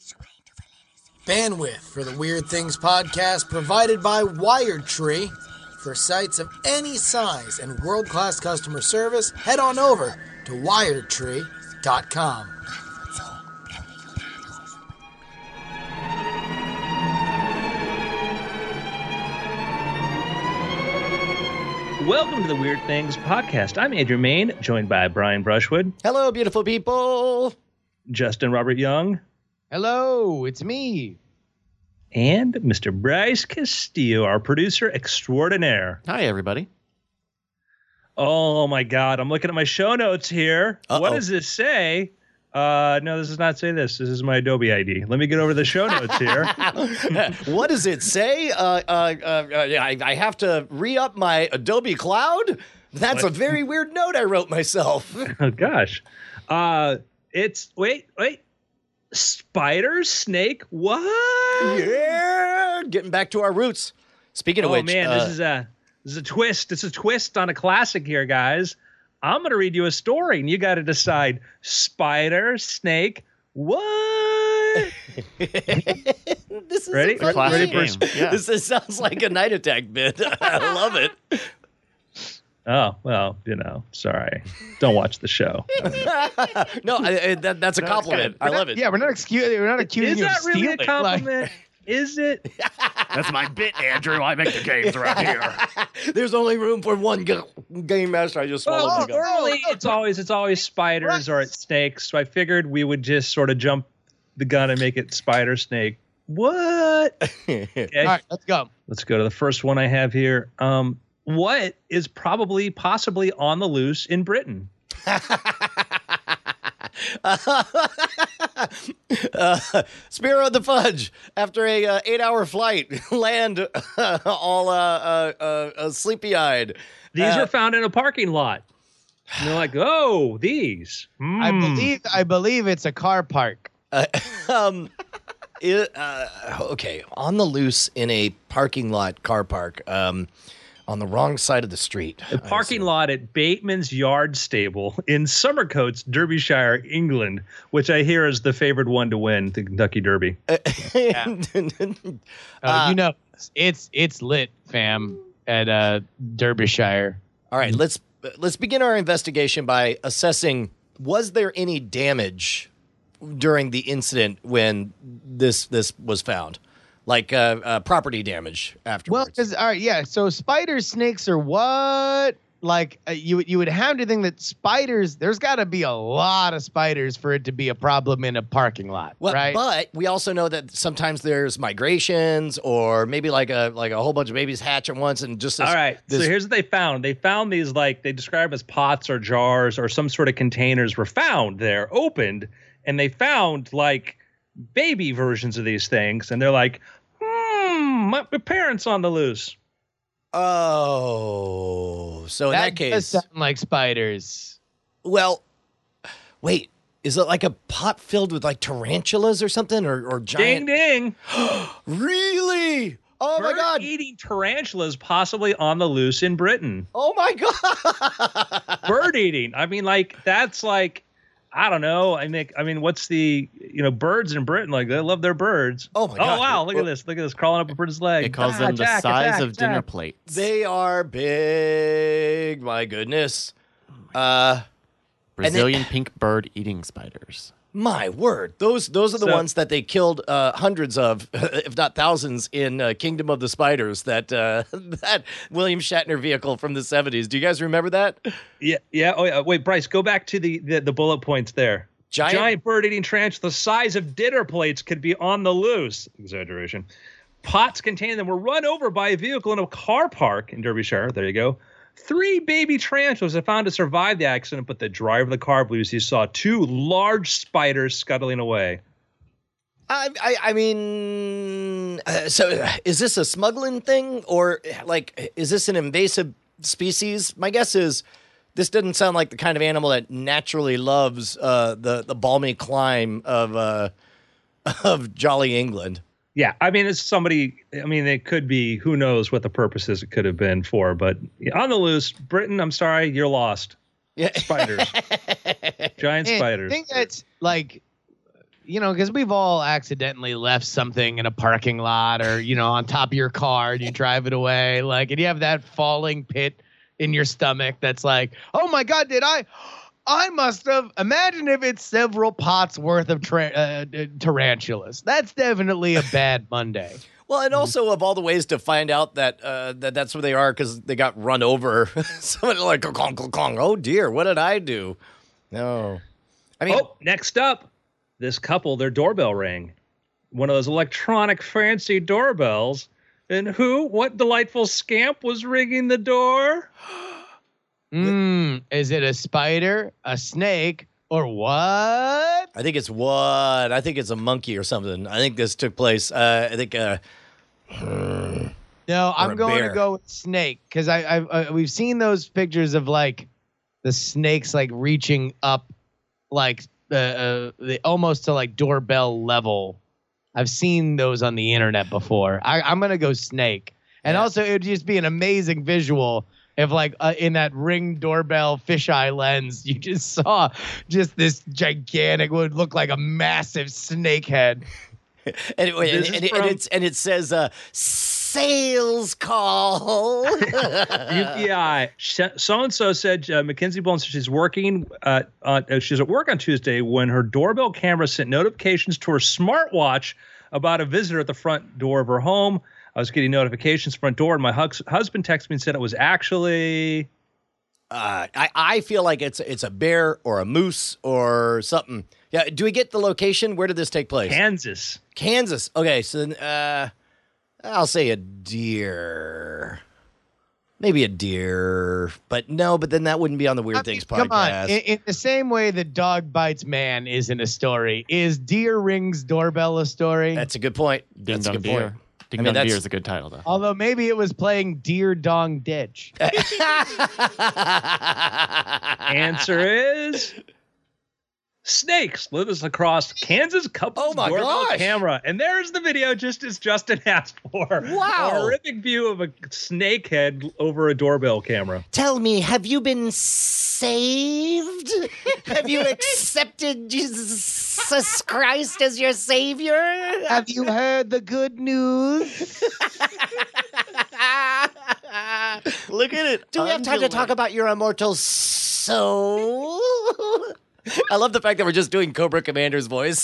Bandwidth for the Weird Things podcast provided by WiredTree. For sites of any size and world-class customer service, head on over to wiredtree.com. Welcome to the Weird Things podcast. I'm Andrew Main, joined by Brian Brushwood. Hello, beautiful people. Justin Robert Young. Hello, it's me. And Mr. Bryce Castillo, our producer extraordinaire. Hi, everybody. Oh, my God. I'm looking at my show notes here. Uh-oh. What does this say? No, this does not say this. This is my Adobe ID. Let me get over the show notes here. What does it say? I have to re-up my Adobe Cloud? That's a very weird note I wrote myself. Oh, gosh. It's, wait. Spider, snake, what? Yeah, getting back to our roots. Speaking of which, man, this is a twist. It's a twist on a classic here, guys. I'm going to read you a story, and you got to decide: spider, snake, what? This is ready? a fun Ready game. for Yeah. This sounds like a night attack bit. I love it. Oh, well, sorry. Don't watch the show. No, that's a compliment. I love it. Yeah, we're not accusing you of Is that really a stealing. compliment? Is it? That's my bit, Andrew. I make the games around here. There's only room for one game master. I just swallowed my gum. Normally, it's always spiders or it's snakes. So I figured we would just sort of jump the gun and make it spider, snake. What? Okay. All right, let's go. Let's go to the first one I have here. What is possibly on the loose in Britain? Spiro the Fudge, after a 8-hour flight, land all sleepy-eyed. These are found in a parking lot. And they're like, oh, these. I believe it's a car park. Okay, on the loose in a parking lot, car park, on the wrong side of the street. A parking lot at Bateman's Yard Stable in Somercotes, Derbyshire, England, which I hear is the favored one to win the Kentucky Derby. It's lit, fam, at Derbyshire. All right, let's begin our investigation by assessing, was there any damage during the incident when this was found? Like property damage afterwards. Well, so spiders, snakes, or what? Like you would have to think that spiders. There's got to be a lot of spiders for it to be a problem in a parking lot, right? But we also know that sometimes there's migrations, or maybe like a whole bunch of babies hatch at once, and just all right. So here's what they found. They found these, like they describe as pots or jars or some sort of containers were found there, opened, and they found like baby versions of these things, and they're like, my parents on the loose. Oh, so in that case, does sound like spiders. Well, wait, is it like a pot filled with like tarantulas or something, or giant? Ding ding! Really? Oh my God! Bird-eating tarantulas possibly on the loose in Britain. Oh my God! Bird eating. I mean, like that's like. I don't know. I mean, what's the, birds in Britain, like they love their birds. Oh my God. Oh, wow. Look at this crawling up a bird's leg. It calls them the size of dinner plates. They are big. My goodness. Brazilian pink bird eating spiders. My word. Those are the ones that they killed hundreds of, if not thousands, in Kingdom of the Spiders, that William Shatner vehicle from the 70s. Do you guys remember that? Yeah. Oh, yeah. Wait, Bryce, go back to the bullet points there. Giant bird-eating tarantula the size of dinner plates could be on the loose. Exaggeration. Pots containing them were run over by a vehicle in a car park in Derbyshire. There you go. 3 baby tarantulas are found to survive the accident, but the driver of the car believes he saw 2 large spiders scuttling away. I mean, so is this a smuggling thing, or like, is this an invasive species? My guess is this doesn't sound like the kind of animal that naturally loves the balmy clime of jolly England. Yeah, I mean, it's somebody. I mean, it could be. Who knows what the purposes it could have been for? But on the loose, Britain. I'm sorry, you're lost. Yeah, spiders, giant spiders. I think that's like, because we've all accidentally left something in a parking lot or, on top of your car and you drive it away. Like, and you have that falling pit in your stomach that's like, oh my God, I must have. Imagine if it's several pots worth of tarantulas. That's definitely a bad Monday. Well, and also of all the ways to find out that that's where they are because they got run over. Somebody like, oh dear, what did I do? No. I mean, next up, this couple, their doorbell rang. One of those electronic fancy doorbells. And what delightful scamp was ringing the door? Is it a spider, a snake, or what? I think it's what? I think it's a monkey or something. I think this took place. No, I'm going to go with snake because we've seen those pictures of like the snakes like reaching up, like the almost to like doorbell level. I've seen those on the internet before. I'm going to go snake. And also it would just be an amazing visual if like in that Ring doorbell fisheye lens, you just saw just this gigantic, would look like a massive snake head. And it says sales call. UPI. So-and-so said Mackenzie Bones, she's working she's at work on Tuesday when her doorbell camera sent notifications to her smartwatch about a visitor at the front door of her home. I was getting notifications front door, and my husband texted me and said it was actually. I feel like it's a bear or a moose or something. Yeah. Do we get the location? Where did this take place? Kansas. Okay. So then, I'll say a deer. Maybe a deer, but then that wouldn't be on the Weird Things podcast. Come on. In the same way that dog bites man isn't a story, is Deer Rings doorbell a story? That's a good point. Ding Dong Deer. Ding Dong Deer is a good title, though. Although maybe it was playing Deer Dong Ditch. Answer is snakes live across Kansas couple's doorbell camera. And there's the video just as Justin asked for. Wow. A horrific view of a snake head over a doorbell camera. Tell me, have you been saved? Have you accepted Jesus Christ as your savior? Have you heard the good news? Look at it. Do we have time to talk about your immortal soul? I love the fact that we're just doing Cobra Commander's voice.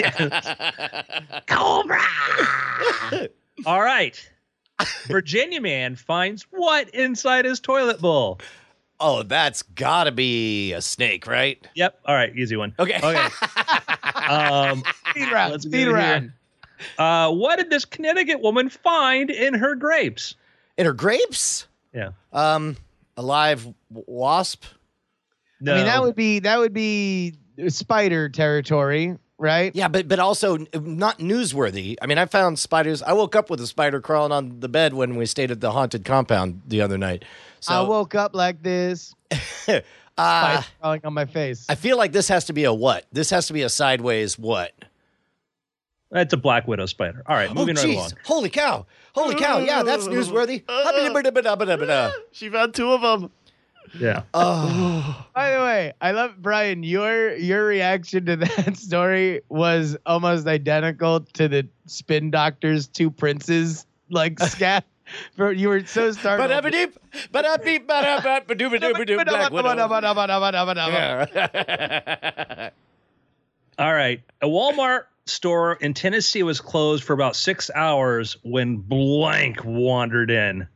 Cobra! All right. Virginia man finds what inside his toilet bowl? Oh, that's gotta be a snake, right? Yep. All right. Easy one. Okay. Speed round. What did this Connecticut woman find in her grapes? In her grapes? Yeah. A live wasp? No. I mean, that would be spider territory, right? Yeah, but also not newsworthy. I mean, I found spiders. I woke up with a spider crawling on the bed when we stayed at the haunted compound the other night. So I woke up like this. Spider crawling on my face. I feel like this has to be a what? This has to be a sideways what? That's a black widow spider. All right, moving right along. Holy cow. Yeah, that's newsworthy. She found two of them. Yeah. By the way, I love Brian. Your reaction to that story was almost identical to the Spin Doctor's Two Princes like scat. You were so startled. Black All right. A Walmart store in Tennessee was closed for about 6 hours when blank wandered in.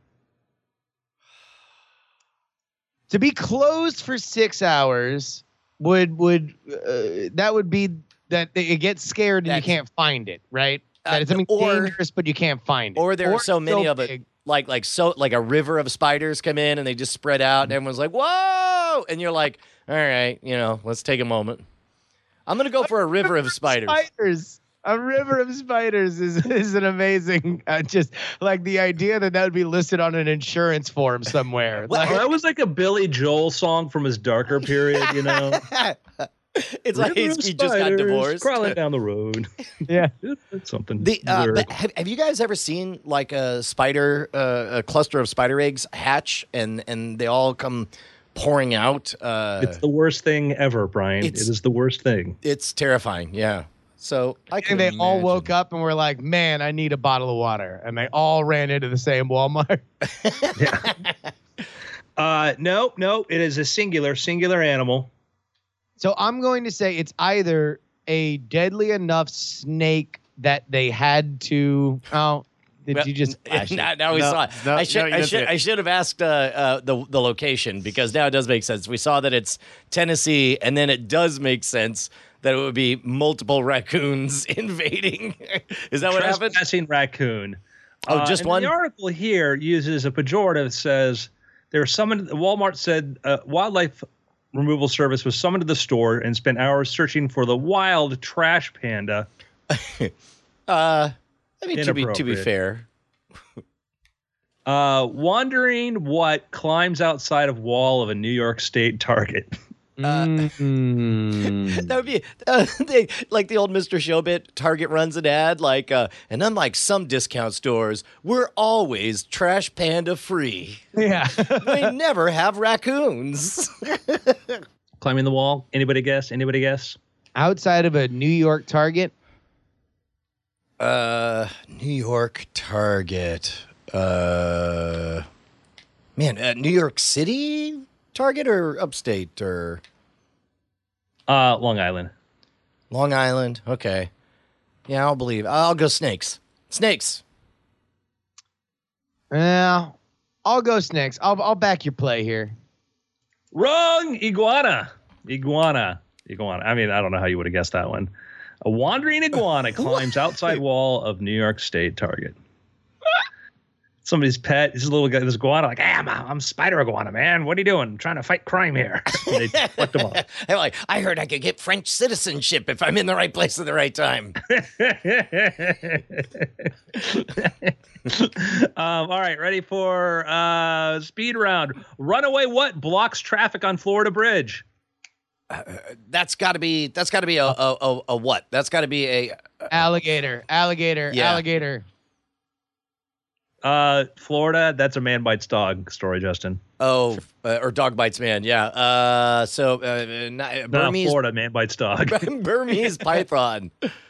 To be closed for 6 hours would that would be that it gets scared and you can't find it, right? That it's something dangerous, but you can't find it. Or there are so many of it, like a river of spiders come in and they just spread out, and everyone's like, "Whoa!" And you're like, "All right, let's take a moment." I'm gonna go for a river of spiders. A river of spiders is an amazing, just like the idea that would be listed on an insurance form somewhere. That was like a Billy Joel song from his darker period, It's like he just got divorced. Crawling down the road. Yeah. It's something. But have you guys ever seen like a spider, a cluster of spider eggs hatch and they all come pouring out? It's the worst thing ever, Brian. It is the worst thing. It's terrifying. Yeah. So I think they all woke up and were like, "Man, I need a bottle of water," and they all ran into the same Walmart. No, it is a singular animal. So I'm going to say it's either a deadly enough snake that they had to. Oh, did you just? Now we saw it. I should have asked the location, because now it does make sense. We saw that it's Tennessee, and then it does make sense that it would be multiple raccoons invading. Is that what happened? Trespassing raccoon. Oh, just one? The article here uses a pejorative. It says Walmart said wildlife removal service was summoned to the store and spent hours searching for the wild trash panda. I mean, to be fair. Wondering what climbs outside of wall of a New York State Target. That would be like the old Mr. Show bit. Target runs an ad like, and unlike some discount stores, we're always trash panda free. Yeah. We never have raccoons. Climbing the wall. Anybody guess? Outside of a New York Target? New York Target. New York City Target or upstate or? Long Island. Long Island. Okay. Yeah, I'll go snakes. Snakes. Yeah, I'll go snakes. I'll back your play here. Wrong. Iguana. I mean, I don't know how you would have guessed that one. A wandering iguana climbs outside wall of New York State Target. Somebody's pet, this little guy, this iguana, like, hey, I'm spider iguana, man. What are you doing? I'm trying to fight crime here. And they flipped him off. I'm like, I heard I could get French citizenship if I'm in the right place at the right time. All right, ready for speed round. Runaway what blocks traffic on Florida Bridge? That's got to be a what? That's got to be a alligator. Florida, that's a man bites dog story, Justin. Oh, or dog bites man, yeah. Burmese, Florida, man bites dog. Burmese python.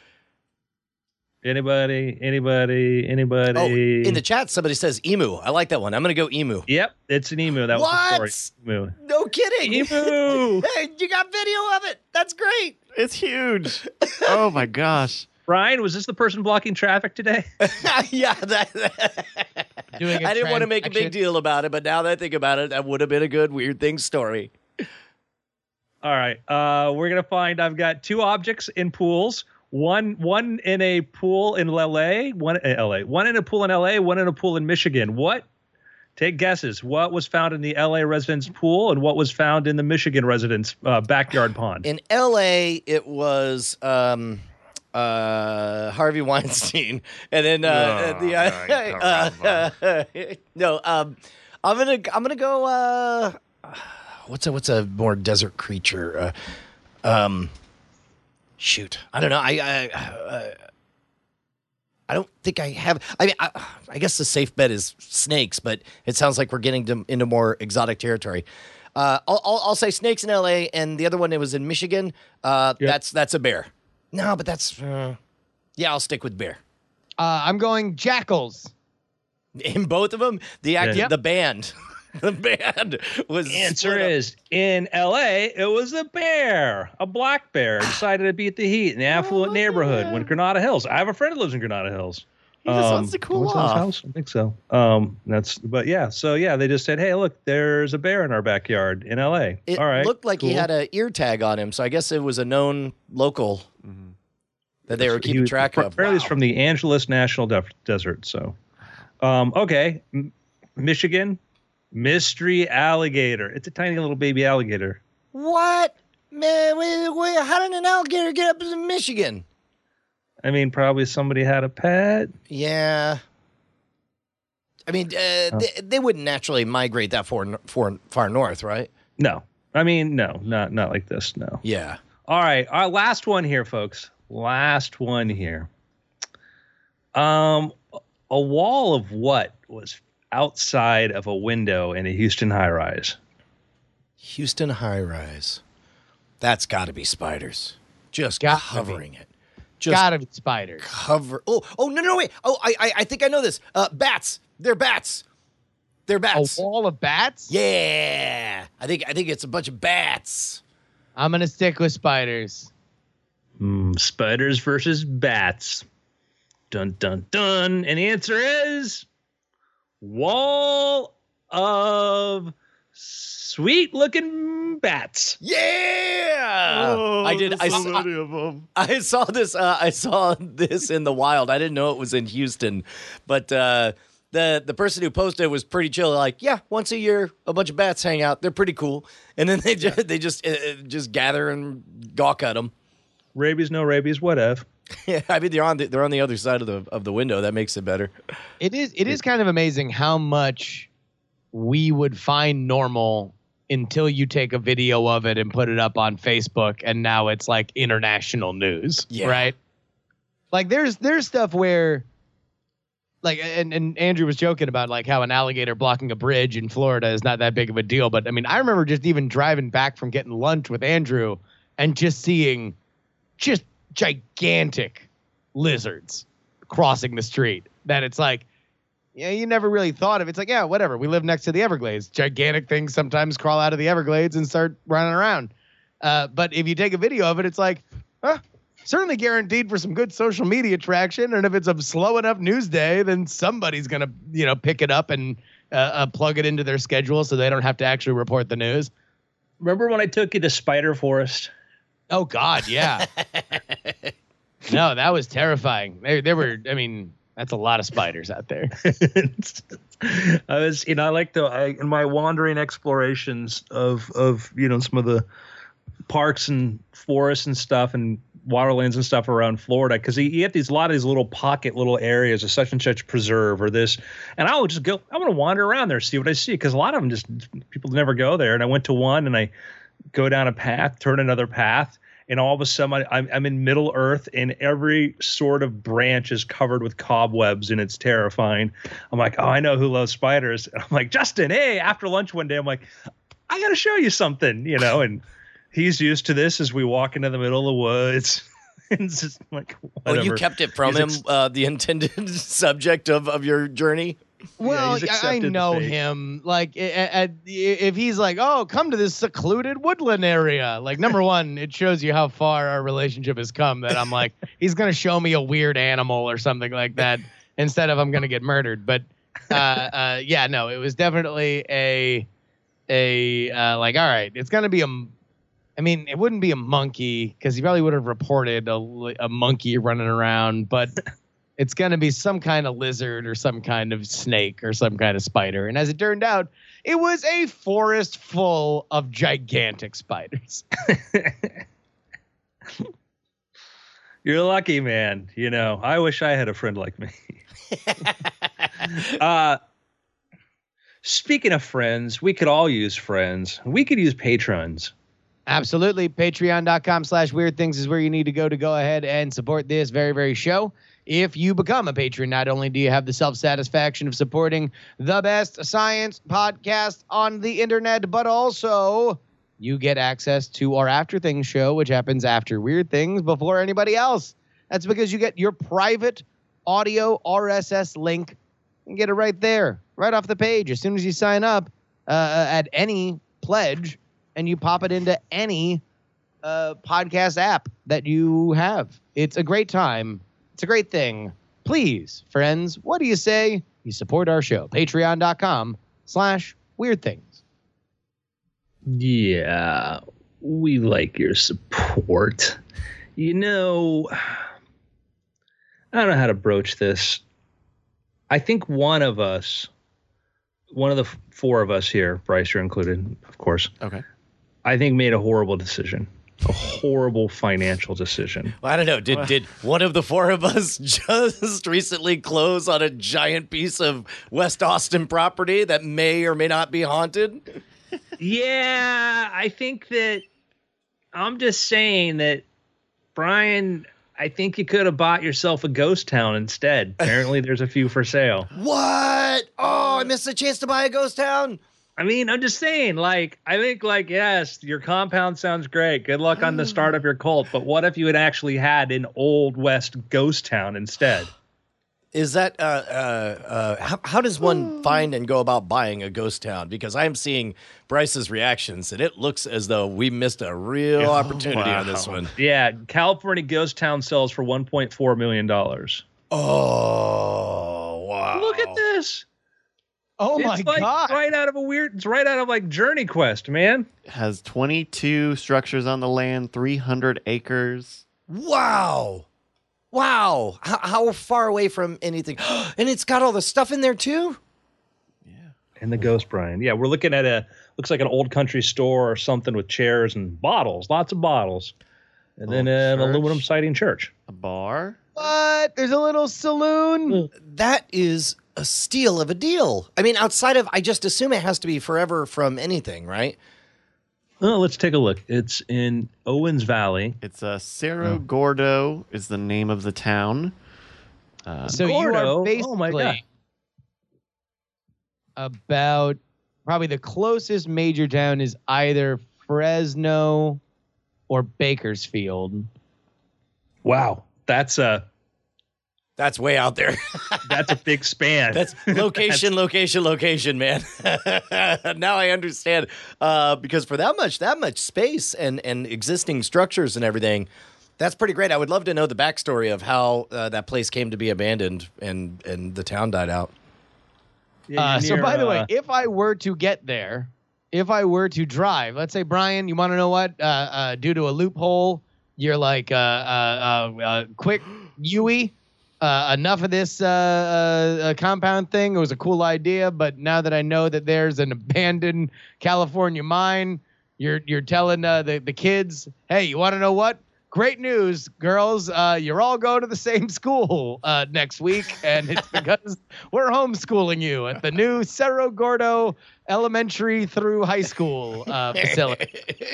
Anybody? Oh, in the chat, somebody says emu. I like that one. I'm going to go emu. Yep, it's an emu. That was the story. Emu. No kidding. Emu. Hey, you got video of it. That's great. It's huge. Oh, my gosh. Brian, was this the person blocking traffic today? Yeah. I didn't want to make a big deal about it, but now that I think about it, that would have been a good Weird Things story. All right. We're going to find I've got two objects in pools. One in a pool in LA, one in a pool in LA, one in a pool in Michigan. What? Take guesses. What was found in the LA resident's pool and what was found in the Michigan resident's backyard pond? In LA, it was Harvey Weinstein, and then I'm gonna go. What's a more desert creature? Shoot, I don't know. I don't think I have. I mean, I guess the safe bet is snakes, but it sounds like we're getting into more exotic territory. I'll say snakes in LA, and the other one, it was in Michigan. Yep. That's a bear. No, but that's I'll stick with bear. I'm going jackals. In both of them, the band. The band was. The answer is in L.A. It was a bear, a black bear, decided to beat the heat in the affluent neighborhood when Granada Hills. I have a friend who lives in Granada Hills. He just wants to cool off. House? I think so. They just said, "Hey, look, there's a bear in our backyard in L.A." It all right, looked like he had an ear tag on him, so I guess it was a known local that they were keeping track of. Apparently, it's from the Angeles National Desert. So, okay, Michigan. Mystery alligator. It's a tiny little baby alligator. What? Man, how did an alligator get up in Michigan? I mean, probably somebody had a pet. Yeah. I mean, they wouldn't naturally migrate that far north, right? No. I mean, no, not like this, no. Yeah. All right, our last one here, folks. Last one here. A wall of what was outside of a window in a Houston high-rise? Houston high-rise. That's got to be spiders. Just covering it. Gotta be spiders. Oh, no, wait. Oh, I think I know this. Bats. They're bats. They're bats. A wall of bats? Yeah. I think it's a bunch of bats. I'm going to stick with spiders. Spiders versus bats. Dun, dun, dun. And the answer is wall of sweet-looking bats. Yeah. Oh, I did. so many of them. I saw this. I saw this in the wild. I didn't know it was in Houston, but the person who posted was pretty chill. Like, yeah, once a year, a bunch of bats hang out. They're pretty cool, and then they just gather and gawk at them. Rabies, no rabies, whatever. Yeah, I mean they're on the other side of the window. That makes it better. It is kind of amazing how much we would find normal until you take a video of it and put it up on Facebook, and now it's like international news, right? Like there's stuff where, like, and Andrew was joking about like how an alligator blocking a bridge in Florida is not that big of a deal, but I mean I remember just even driving back from getting lunch with Andrew and just seeing just gigantic lizards crossing the street. That it's like, yeah, you never really thought of it. It's like, yeah, whatever. We live next to the Everglades. Gigantic things sometimes crawl out of the Everglades and start running around. But if you take a video of it, it's like, certainly guaranteed for some good social media traction. And if it's a slow enough news day, then somebody's going to, pick it up and plug it into their schedule so they don't have to actually report the news. Remember when I took you to Spider Forest? Oh, God, yeah. No, that was terrifying. There were, I mean, that's a lot of spiders out there. I was, I like in my wandering explorations of some of the parks and forests and stuff and waterlands and stuff around Florida, because you have a lot of these little pocket little areas of such and such preserve or this, and I would just go, I want to wander around there, see what I see, because a lot of them just people never go there. And I went to one and I go down a path, turn another path, and all of a sudden I'm in Middle Earth, and every sort of branch is covered with cobwebs, and it's terrifying. I'm like, oh, I know who loves spiders. And I'm like, Justin, hey, after lunch one day, I'm like, I got to show you something, and he's used to this as we walk into the middle of the woods. It's just like, whatever. Oh, you kept it from him, the intended subject of your journey? Well, yeah, I know him. Like, if he's like, oh, come to this secluded woodland area. Like, number one, it shows you how far our relationship has come that I'm like, he's going to show me a weird animal or something like that instead of I'm going to get murdered. But, yeah, no, it was definitely like, all right, it's going to be it wouldn't be a monkey because he probably would have reported a monkey running around, but it's going to be some kind of lizard or some kind of snake or some kind of spider. And as it turned out, it was a forest full of gigantic spiders. You're lucky, man. I wish I had a friend like me. Speaking of friends, we could all use friends. We could use patrons. Absolutely. Patreon.com/weirdthings is where you need to go ahead and support this very, very show. If you become a patron, not only do you have the self-satisfaction of supporting the best science podcast on the internet, but also you get access to our After Things show, which happens after Weird Things before anybody else. That's because you get your private audio RSS link and get it right there, right off the page. As soon as you sign up at any pledge and you pop it into any podcast app that you have. It's a great time. It's a great thing. Please, friends, what do you say? You support our show. Patreon.com/weirdthings. Yeah, we like your support. I don't know how to broach this. I think one of the four of us here, Bryce, you're included, of course. Okay. I think made a horrible decision. A horrible financial decision. Well, I don't know. Did one of the four of us just recently close on a giant piece of West Austin property that may or may not be haunted? Yeah, I think that I'm just saying that, Brian, I think you could have bought yourself a ghost town instead. Apparently there's a few for sale. What? Oh, I missed the chance to buy a ghost town. I mean, I'm just saying, like, I think, like, yes, your compound sounds great. Good luck on the start of your cult. But what if you had actually had an Old West ghost town instead? Is that how does one find and go about buying a ghost town? Because I'm seeing Bryce's reactions, and it looks as though we missed a real opportunity on this one. Yeah, California ghost town sells for $1.4 million. Oh, wow! Look at this. Oh It's my like god! It's right out of like Journey Quest, man. Has 22 structures on the land, 300 acres. Wow! Wow! How far away from anything? And it's got all the stuff in there too. And the Ghost Brian. Yeah, we're looking at looks like an old country store or something with chairs and bottles, lots of bottles. And then an aluminum siding church. A bar. What? There's a little saloon. That is a steal of a deal. I mean, outside of, I just assume it has to be forever from anything, right? Well, let's take a look. It's in Owens Valley. It's Cerro Gordo is the name of the town. So you Gordo? are basically Oh my God. about probably the closest major town is either Fresno or Bakersfield. Wow, that's That's way out there. a big span. That's location, man. Now I understand. Because for that much space and existing structures and everything, that's pretty great. I would love to know the backstory of how that place came to be abandoned and the town died out. So by the way, if I were to get there, if I were to drive, let's say, Brian, you want to know what? Due to a loophole, you're like, quick, Yui. Enough of this compound thing. It was a cool idea, but now that I know that there's an abandoned California mine, you're telling the kids, hey, you want to know what? Great news, girls. You're all going to the same school next week, and it's because we're homeschooling you at the new Cerro Gordo Elementary through High School facility.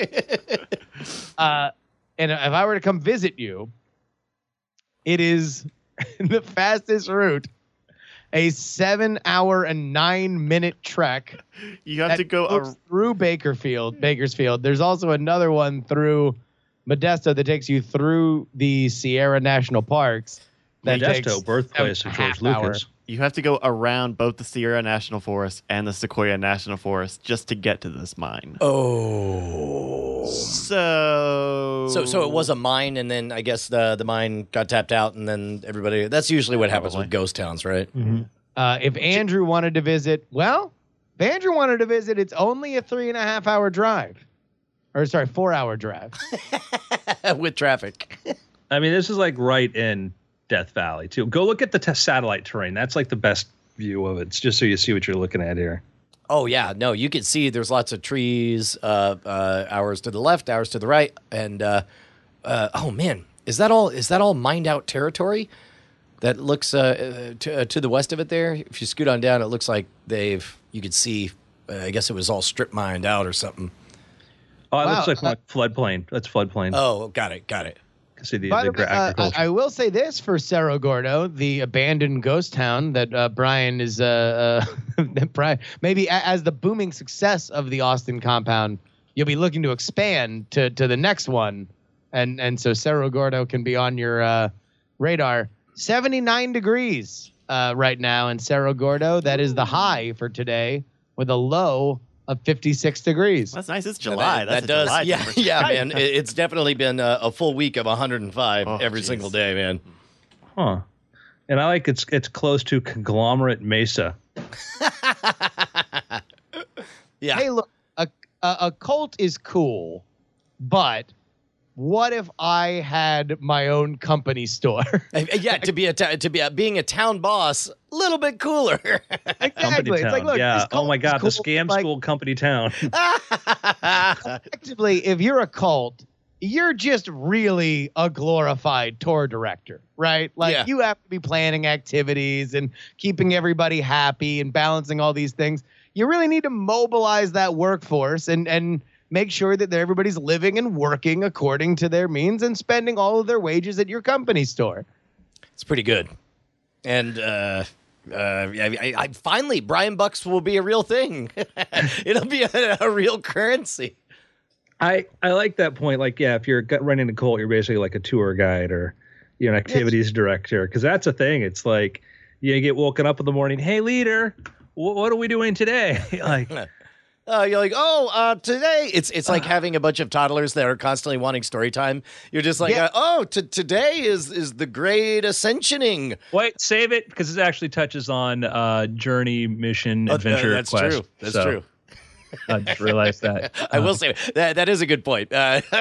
And if I were to come visit you, it is the fastest route, a 7-hour and 9-minute trek. You have to go through Bakersfield. There's also another one through Modesto that takes you through the Sierra National Parks. Modesto, birthplace of George Lucas. You have to go around both the Sierra National Forest and the Sequoia National Forest just to get to this mine. Oh. So it was a mine, and then I guess the mine got tapped out, and then everybody. That's usually what happens with ghost towns, right? Mm-hmm. If Andrew wanted to visit, it's only a 3.5-hour drive. Or sorry, 4-hour drive. With traffic. I mean, this is like right in Death Valley too. Go look at the satellite terrain. That's like the best view of it. It's just so you see what you're looking at here. Oh yeah, no, you can see there's lots of trees, hours to the left, hours to the right, and oh man, is that all mined out territory? That looks to the west of it there. If you scoot on down, it looks like you could see. I guess it was all strip mined out or something. Oh, it looks like floodplain. That's floodplain. Oh, got it. See the agriculture. I will say this for Cerro Gordo, the abandoned ghost town that Brian is maybe as the booming success of the Austin compound, you'll be looking to expand to the next one, and so Cerro Gordo can be on your radar. 79 degrees right now in Cerro Gordo. That is the high for today, with a low of 56 degrees. That's nice. It's July. That does. July yeah, man. It's definitely been a full week of 105 every single day, man. Huh. And I like it's close to Conglomerate Mesa. Yeah. Hey, look, a cult is cool, but what if I had my own company store? Yeah, being a town boss, a little bit cooler. Exactly. It's like, look, oh my God, cool. the scam school company town. Effectively, if you're a cult, you're just really a glorified tour director, right? Like you have to be planning activities and keeping everybody happy and balancing all these things. You really need to mobilize that workforce and make sure that everybody's living and working according to their means and spending all of their wages at your company store. It's pretty good. And Finally, Brian Bucks will be a real thing. It'll be a real currency. I like that point. Like, yeah, if you're running a cult, you're basically like a tour guide or an activities director, because that's a thing. It's like you get woken up in the morning. Hey, leader, what are we doing today? Like. You're like, today it's like having a bunch of toddlers that are constantly wanting story time. You're just like, today is the great ascensioning. Wait, save it, because it actually touches on journey, mission, adventure, that's quest. True. That's true. I just realized that. I will say that is a good point.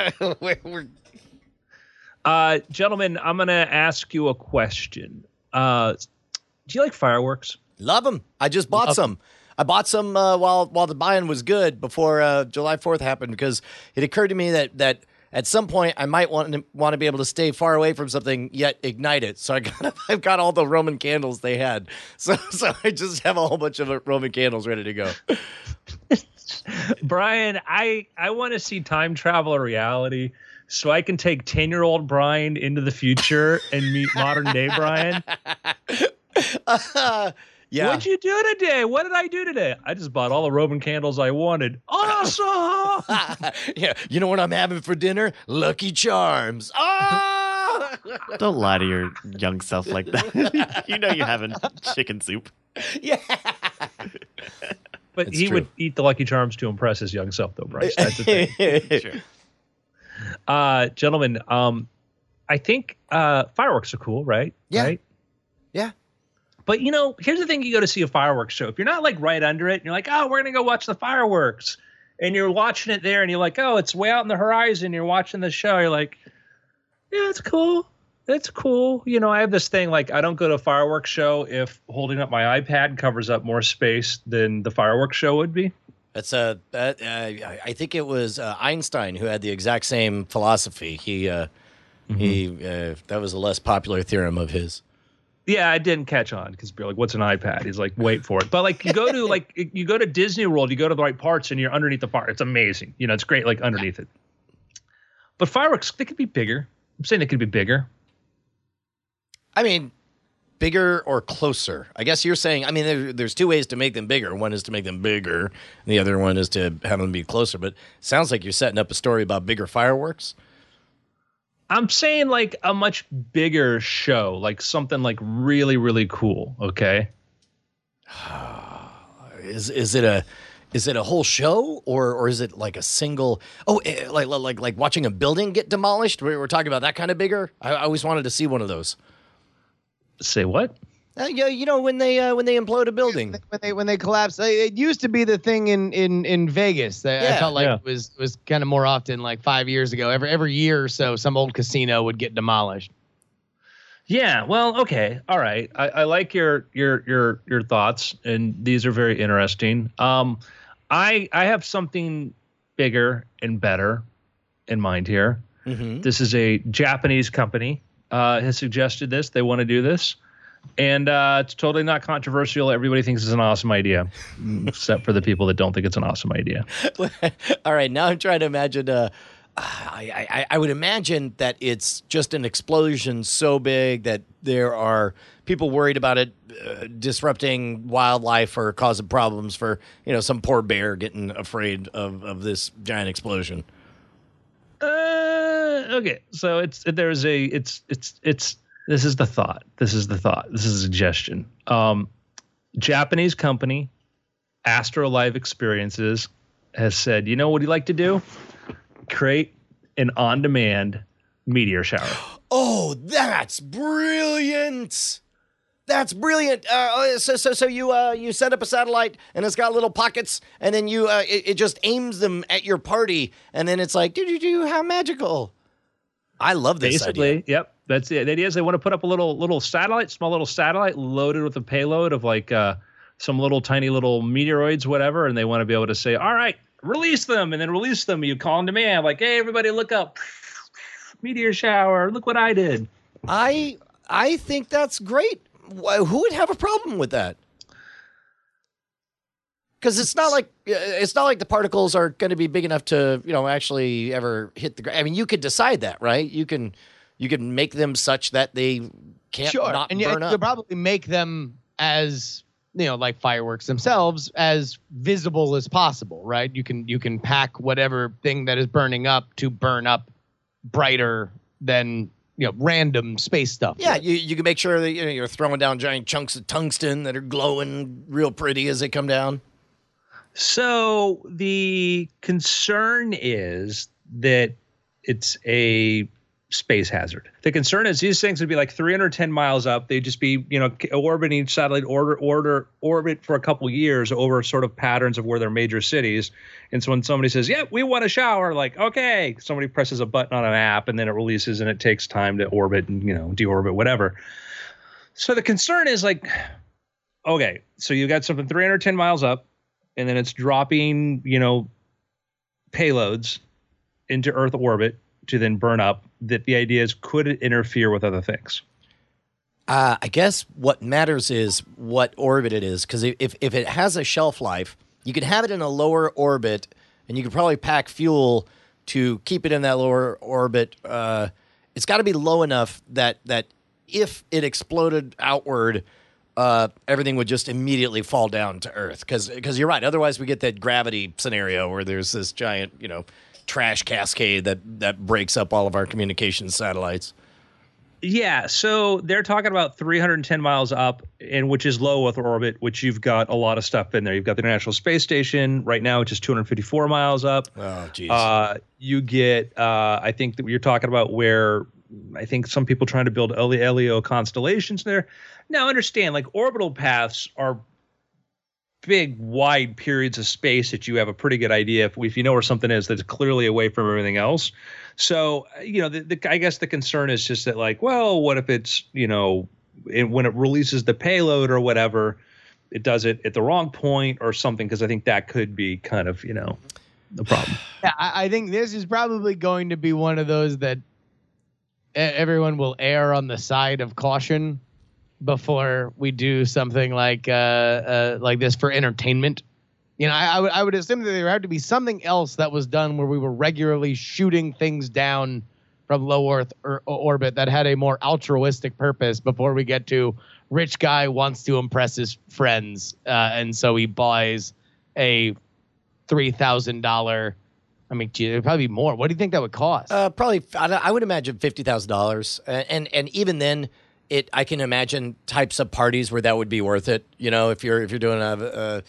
Gentlemen, I'm going to ask you a question. Do you like fireworks? Love them. I just bought some. I bought some while the buy-in was good before July 4th happened, because it occurred to me that at some point I might want to be able to stay far away from something yet ignite it. So I've got all the Roman candles they had. So I just have a whole bunch of Roman candles ready to go. Brian, I want to see time travel or reality so I can take 10-year-old Brian into the future and meet modern day Brian. Yeah. What'd you do today? What did I do today? I just bought all the Roman candles I wanted. Awesome! Yeah. You know what I'm having for dinner? Lucky Charms. Oh! Don't lie to your young self like that. You know you're having chicken soup. Yeah. But he would eat the Lucky Charms to impress his young self, though, Bryce. That's the thing. Sure. Gentlemen, I think fireworks are cool, right? Yeah. Right? Yeah. But, here's the thing. You go to see a fireworks show. If you're not, like, right under it, and you're like, oh, we're going to go watch the fireworks. And you're watching it there, and you're like, oh, it's way out in the horizon. You're watching the show. You're like, yeah, it's cool. It's cool. I have this thing, like, I don't go to a fireworks show if holding up my iPad covers up more space than the fireworks show would be. That's I think it was Einstein who had the exact same philosophy. He that was a less popular theorem of his. Yeah, I didn't catch on because you're like, what's an iPad? He's like, wait for it. But like you go to Disney World, you go to the right parts and you're underneath the fire. It's amazing. It's great, like underneath it. But fireworks, they could be bigger. I'm saying they could be bigger. I mean, bigger or closer. I guess you're saying, I mean, there's two ways to make them bigger. One is to make them bigger, and the other one is to have them be closer. But it sounds like you're setting up a story about bigger fireworks. I'm saying like a much bigger show, like something like really, really cool. Okay. Is it a whole show or is it like a single? Oh, like watching a building get demolished. We're talking about that kind of bigger. I always wanted to see one of those. Say what? Yeah, when they implode a building, when they collapse. It used to be the thing in Vegas. I felt like it was kind of more often, like 5 years ago. Every year or so, some old casino would get demolished. Yeah. Well, okay. All right. I like your thoughts, and these are very interesting. I have something bigger and better in mind here. Mm-hmm. This is a Japanese company has suggested this. They want to do this. And it's totally not controversial. Everybody thinks it's an awesome idea, except for the people that don't think it's an awesome idea. All right, now I'm trying to imagine. I would imagine that it's just an explosion so big that there are people worried about it disrupting wildlife or causing problems for some poor bear getting afraid of this giant explosion. Okay, so This is the thought. This is a suggestion. Japanese company, Astro Live Experiences, has said, you know what he'd like to do? Create an on-demand meteor shower. Oh, that's brilliant! That's brilliant. So you set up a satellite and it's got little pockets, and then it just aims them at your party, and then it's like, how magical! I love this idea. Yep. That's it. The idea is they want to put up a small little satellite loaded with a payload of like some little tiny little meteoroids, whatever, and they want to be able to say, all right, release them, and then release them. You call on demand, like, hey, everybody, look up, meteor shower. Look what I did. I think that's great. Who would have a problem with that? Because it's not like the particles are going to be big enough to actually ever hit the ground. I mean, you could decide that, right? You can make them such that they can't not burn up. You could probably make them as like fireworks themselves, as visible as possible, right? You can pack whatever thing that is burning up to burn up brighter than random space stuff. Yeah, you can make sure that you're throwing down giant chunks of tungsten that are glowing real pretty as they come down. So the concern is that it's a space hazard. The concern is these things would be like 310 miles up. They'd just be, orbiting each satellite orbit for a couple years over sort of patterns of where they're major cities. And so when somebody says, yeah, we want a shower, like, okay, somebody presses a button on an app and then it releases and it takes time to orbit and, deorbit, whatever. So the concern is like, okay, so you got something 310 miles up and then it's dropping, payloads into Earth orbit to then burn up, that the idea is, could it interfere with other things? I guess what matters is what orbit it is, because if it has a shelf life, you could have it in a lower orbit, and you could probably pack fuel to keep it in that lower orbit. It's got to be low enough that if it exploded outward, everything would just immediately fall down to Earth. Because you're right. Otherwise, we get that gravity scenario where there's this giant, trash cascade that breaks up all of our communication satellites. Yeah, so they're talking about 310 miles up, and which is low Earth orbit, which you've got a lot of stuff in there. You've got the International Space Station right now, which is 254 miles up. Oh, geez. You get, I think that you're talking about where I think some people trying to build LEO constellations there. Now, understand, like orbital paths are big, wide periods of space that you have a pretty good idea if you know where something is that's clearly away from everything else. So, I guess the concern is just that, like, well, what if it's, when it releases the payload or whatever, it does it at the wrong point or something, because I think that could be kind of, the problem. Yeah, I think this is probably going to be one of those that everyone will err on the side of caution before we do something like this for entertainment. I would assume that there had to be something else that was done where we were regularly shooting things down from low Earth orbit that had a more altruistic purpose before we get to rich guy wants to impress his friends, and so he buys a $3,000. I mean, it'd probably be more. What do you think that would cost? Probably, I would imagine $50,000, and even then, I can imagine types of parties where that would be worth it. If you're doing a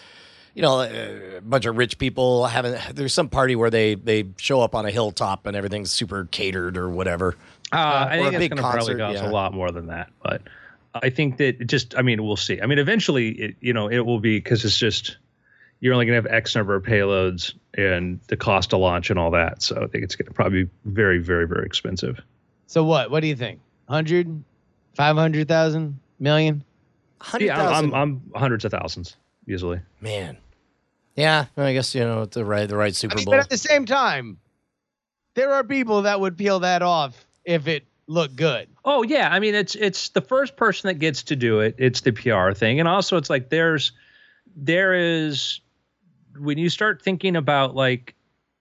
bunch of rich people there's some party where they show up on a hilltop and everything's super catered or whatever. I think it's going to probably cost a lot more than that, but I think that we'll see. I mean, eventually, it will be, because it's just, you're only going to have X number of payloads and the cost to launch and all that. So I think it's going to probably be very, very, very expensive. So what do you think? 100, 500,000, million? 100,000. Yeah, I'm hundreds of thousands easily. Man. Yeah, I guess, the right Super Bowl. But at the same time, there are people that would peel that off if it looked good. Oh, yeah. I mean, it's the first person that gets to do it. It's the PR thing. And also it's like there is, when you start thinking about take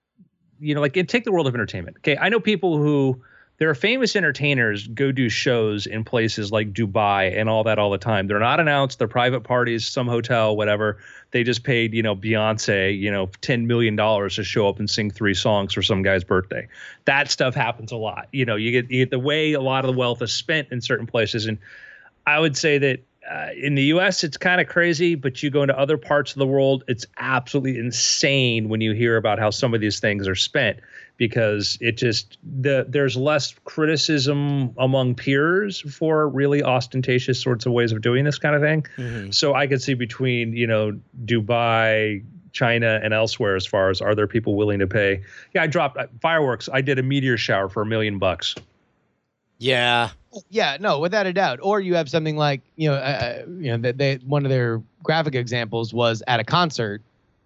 the world of entertainment. Okay. I know people who, there are famous entertainers go do shows in places like Dubai and all that all the time. They're not announced. They're private parties, some hotel, whatever. They just paid, Beyonce, $10 million to show up and sing 3 songs for some guy's birthday. That stuff happens a lot. You get the way a lot of the wealth is spent in certain places. And I would say that in the U.S., it's kind of crazy, but you go into other parts of the world, it's absolutely insane when you hear about how some of these things are spent, because there's less criticism among peers for really ostentatious sorts of ways of doing this kind of thing. Mm-hmm. So I could see between, Dubai, China, and elsewhere, as far as, are there people willing to pay? Yeah, I dropped fireworks. I did a meteor shower for $1 million. Yeah. Yeah, no, without a doubt. Or you have something like, one of their graphic examples was at a concert.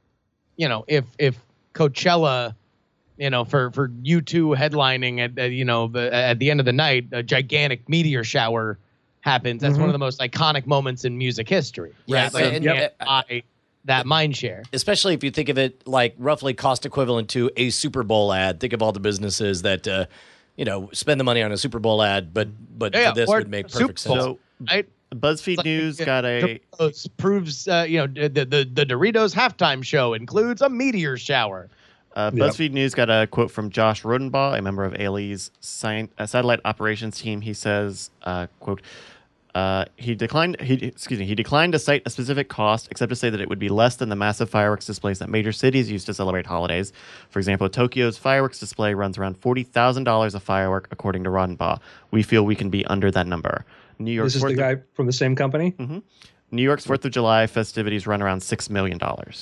If Coachella, for U2 headlining at the end of the night, a gigantic meteor shower happens. That's one of the most iconic moments in music history. Yeah, right? That mind share. Especially if you think of it like roughly cost equivalent to a Super Bowl ad. Think of all the businesses that spend the money on a Super Bowl ad, but this would make perfect sense. So, right? BuzzFeed News got a proves the Doritos halftime show includes a meteor shower. BuzzFeed News got a quote from Josh Rodenbaugh, a member of Ailey's satellite operations team. He says, "quote he declined to cite a specific cost, except to say that it would be less than the massive fireworks displays that major cities use to celebrate holidays. For example, Tokyo's fireworks display runs around $40,000 a firework, according to Rodenbaugh. We feel we can be under that number." This is the guy from the same company? Mm-hmm. New York's 4th of July festivities run around $6 million.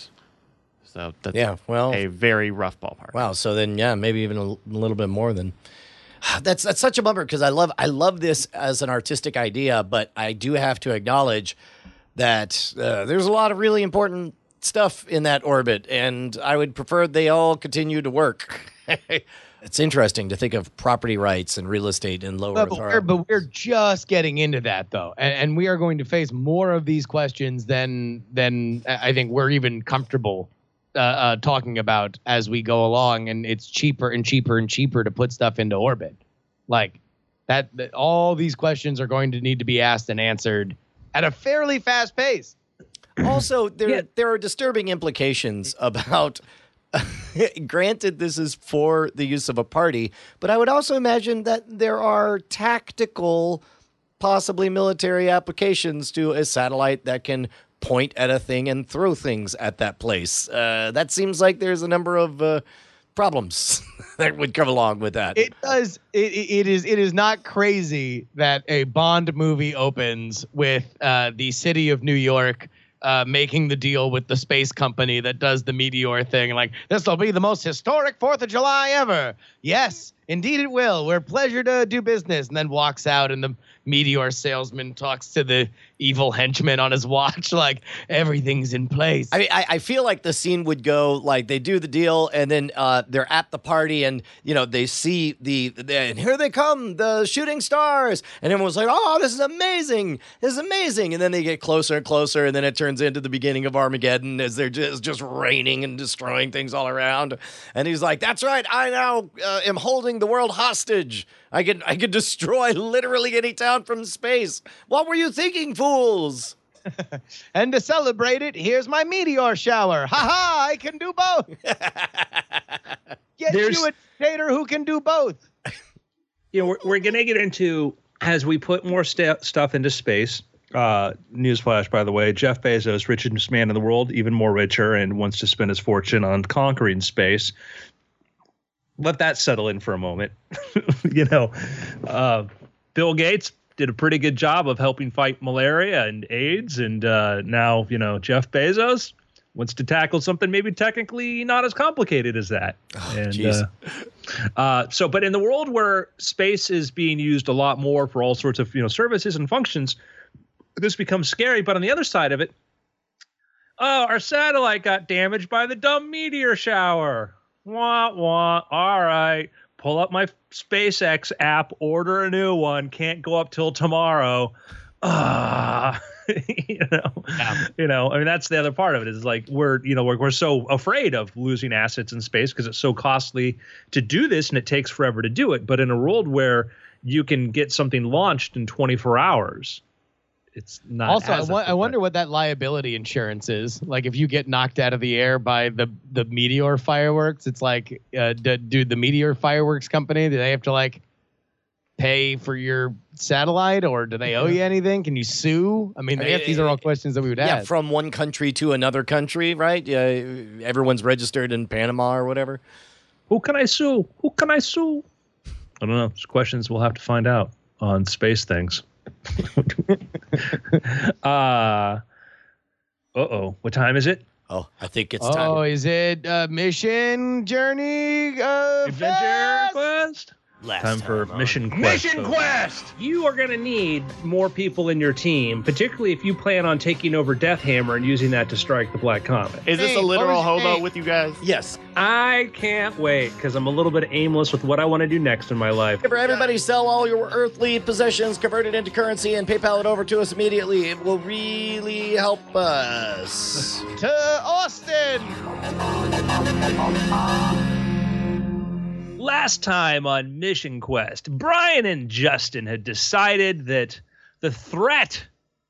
So that's a very rough ballpark. Wow. So then, maybe even a little bit more than that's such a bummer, because I love this as an artistic idea, but I do have to acknowledge that there's a lot of really important stuff in that orbit, and I would prefer they all continue to work. It's interesting to think of property rights and real estate in low Earth. But we're just getting into that, though, and we are going to face more of these questions than I think we're even comfortable talking about as we go along, and it's cheaper and cheaper and cheaper to put stuff into orbit. Like that all these questions are going to need to be asked and answered at a fairly fast pace. Also, there are disturbing implications about granted, this is for the use of a party, but I would also imagine that there are tactical, possibly military applications to a satellite that can point at a thing and throw things at that place. That seems like there's a number of problems that would come along with that. It does. It is not crazy that a Bond movie opens with the city of New York making the deal with the space company that does the meteor thing. Like, this will be the most historic 4th of July ever. Yes, indeed it will. We're pleasure to do business. And then walks out, and the meteor salesman talks to the evil henchman on his watch, like, everything's in place. I mean, I feel like the scene would go like they do the deal, and then they're at the party, and they see and here they come, the shooting stars, and everyone's like, "Oh, this is amazing! This is amazing!" And then they get closer and closer, and then it turns into the beginning of Armageddon as they're just raining and destroying things all around. And he's like, "That's right, I now am holding the world hostage. I could destroy literally any town from space. What were you thinking, fools?" And to celebrate it, here's my meteor shower. Ha ha! I can do both. You a dictator who can do both. We're gonna get into, as we put more stuff into space. Newsflash, by the way, Jeff Bezos, richest man in the world, even more richer, and wants to spend his fortune on conquering space. Let that settle in for a moment. Bill Gates did a pretty good job of helping fight malaria and AIDS, and now Jeff Bezos wants to tackle something maybe technically not as complicated as that. But in the world where space is being used a lot more for all sorts of services and functions, this becomes scary. But on the other side of it, our satellite got damaged by the dumb meteor shower. Wah, wah. All right. Pull up my SpaceX app, order a new one. Can't go up till tomorrow. I mean, that's the other part of it, is like we're so afraid of losing assets in space because it's so costly to do this and it takes forever to do it. But in a world where you can get something launched in 24 hours, it's not. Also, I wonder what that liability insurance is. Like, if you get knocked out of the air by the meteor fireworks, it's like, do the meteor fireworks company, do they have to like pay for your satellite, or do they owe you anything? Can you sue? I mean, these are all questions that we would ask. Yeah, from one country to another country, right? Yeah, everyone's registered in Panama or whatever. Who can I sue? I don't know. It's questions we'll have to find out on Space Things. What time is it? Oh, I think it's time. Oh, is it Mission Journey Adventure Quest? Time for Mission Quest. Mission Quest! You are going to need more people in your team, particularly if you plan on taking over Death Hammer and using that to strike the Black Comet. Is this a literal hobo with you guys? Yes. I can't wait, because I'm a little bit aimless with what I want to do next in my life. Everybody sell all your earthly possessions, convert it into currency, and PayPal it over to us immediately. It will really help us. To Austin! Last time on Mission Quest, Brian and Justin had decided that the threat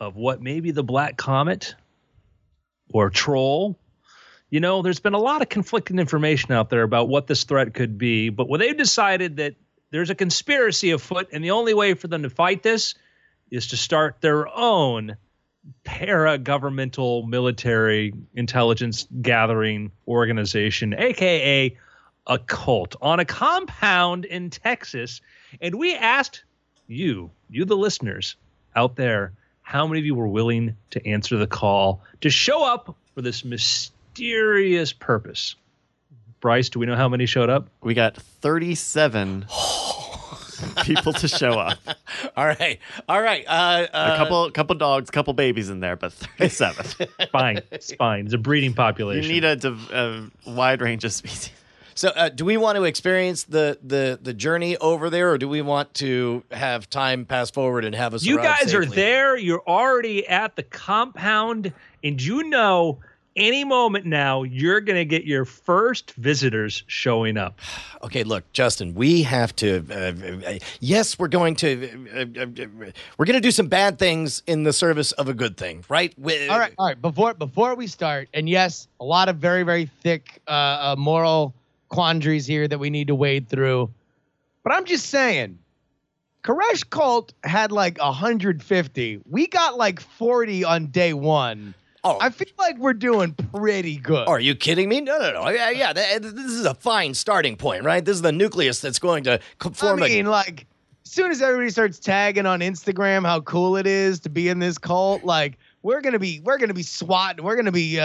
of what may be the Black Comet or Troll. You know, there's been a lot of conflicting information out there about what this threat could be, but when they've decided that there's a conspiracy afoot, and the only way for them to fight this is to start their own para-governmental military intelligence gathering organization, aka a cult, on a compound in Texas. And we asked you the listeners out there, how many of you were willing to answer the call to show up for this mysterious purpose? Bryce, do we know how many showed up? We got 37 people to show up. All right. A couple dogs, couple babies in there, but 37. Fine. It's fine. It's a breeding population. You need a wide range of species. So do we want to experience the journey over there, or do we want to have time pass forward and have us You arrive guys are safely? there. You're already at the compound, and you know any moment now you're going to get your first visitors showing up. Okay, look, Justin, we have to. Yes, we're going to do some bad things in the service of a good thing, right? All right. Before we start, and yes, a lot of very, very thick moral quandaries here that we need to wade through. But I'm just saying, Koresh Cult had like 150. We got like 40 on day one. Oh, I feel like we're doing pretty good. Are you kidding me? No. Yeah, this is a fine starting point, right? This is the nucleus that's going to form like, as soon as everybody starts tagging on Instagram how cool it is to be in this cult, like we're gonna be swatting, we're gonna be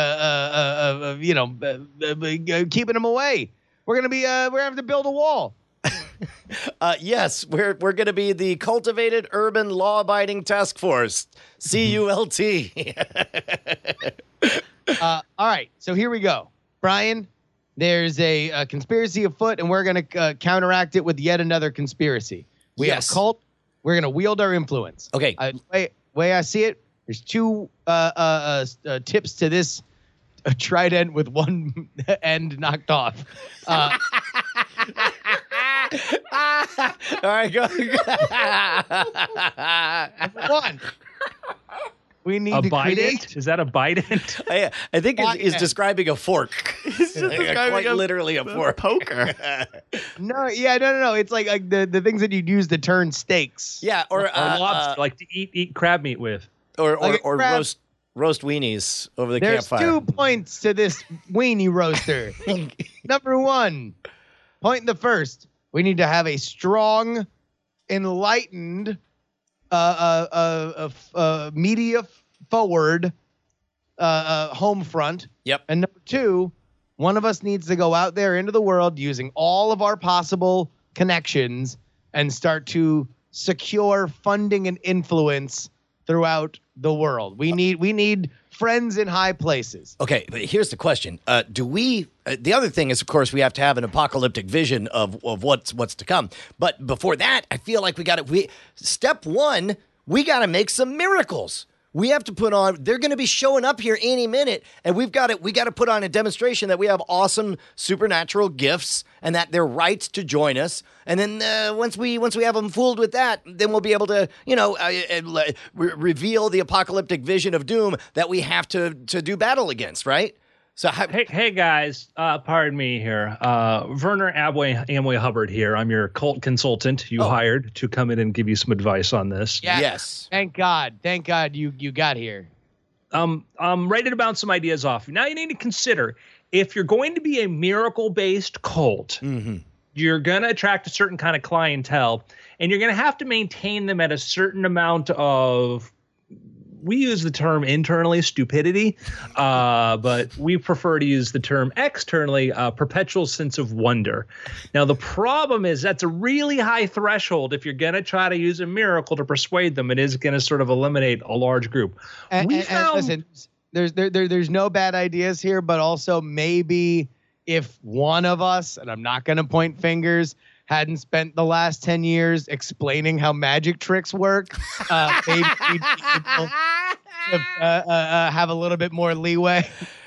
keeping them away. We're gonna have to build a wall. Yes, we're going to be the Cultivated Urban Law-Abiding Task Force, CULT. All right, so here we go. Brian, there's a conspiracy afoot, and we're going to counteract it with yet another conspiracy. We have a cult. We're going to wield our influence. Okay. Way I see it, there's two tips to this trident with one end knocked off. All right, go. One. We need A to create. bident? Is that a bident? I think he's describing a fork. He's just describing Quite literally a fork. Poker. No. It's like the things that you'd use to turn steaks. Yeah, or lobster, like to eat crab meat with. or like a crab. roast weenies over the There's campfire. 2 points to this weenie roaster. Number 1, point in the first. We need to have a strong, enlightened, media forward home front. Yep. And number 2, one of us needs to go out there into the world using all of our possible connections and start to secure funding and influence throughout the world. We need friends in high places. Okay, but here's the question: do we? The other thing is, of course, we have to have an apocalyptic vision of what's to come. But before that, I feel like step 1, we got to make some miracles. We have to put on. They're going to be showing up here any minute, and we got to put on a demonstration that we have awesome supernatural gifts and that they're right to join us. And then once we have them fooled with that, then we'll be able to reveal the apocalyptic vision of doom that we have to do battle against. Right? So Hey guys, pardon me here. Werner Amway Hubbard here. I'm your cult consultant you hired to come in and give you some advice on this. Yes. Thank God you got here. I'm ready to bounce some ideas off you. Now you need to consider, if you're going to be a miracle-based cult, you're going to attract a certain kind of clientele, and you're going to have to maintain them at a certain amount of, we use the term internally, stupidity, but we prefer to use the term externally, perpetual sense of wonder. Now, the problem is that's a really high threshold. If you're going to try to use a miracle to persuade them, it is going to sort of eliminate a large group. And listen, there's no bad ideas here, but also maybe if one of us, and I'm not going to point fingers, hadn't spent the last 10 years explaining how magic tricks work, maybe we'd be able to have a little bit more leeway.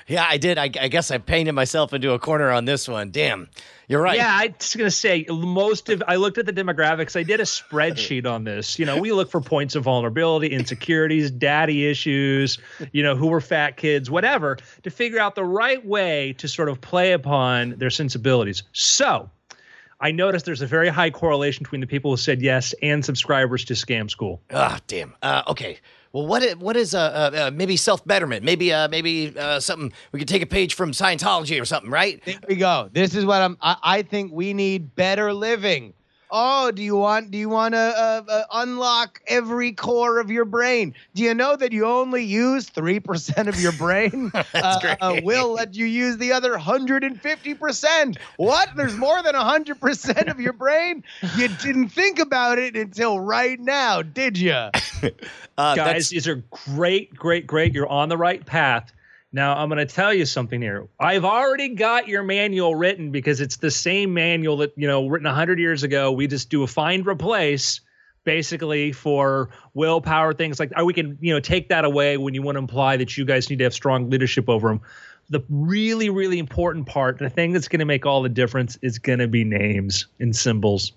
Yeah, I did. I guess I painted myself into a corner on this one. Damn, you're right. Yeah, I was gonna say I looked at the demographics. I did a spreadsheet on this. We look for points of vulnerability, insecurities, daddy issues, who were fat kids, whatever, to figure out the right way to sort of play upon their sensibilities. So I noticed there's a very high correlation between the people who said yes and subscribers to Scam School. Ah, damn. Okay. Well, what is maybe self-betterment? Maybe something we could take a page from Scientology or something, right? There we go. This is what I think we need better living. Oh, do you want to unlock every core of your brain? Do you know that you only use 3% of your brain? That's great. We'll let you use the other 150%. What? There's more than 100% of your brain? You didn't think about it until right now, did you? Guys, these are great. You're on the right path. Now, I'm going to tell you something here. I've already got your manual written because it's the same manual that, written 100 years ago. We just do a find replace basically for willpower, things like that. We can, take that away when you want to imply that you guys need to have strong leadership over them. The really, really important part, the thing that's going to make all the difference is going to be names and symbols.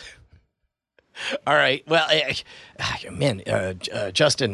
All right. Well, man, Justin,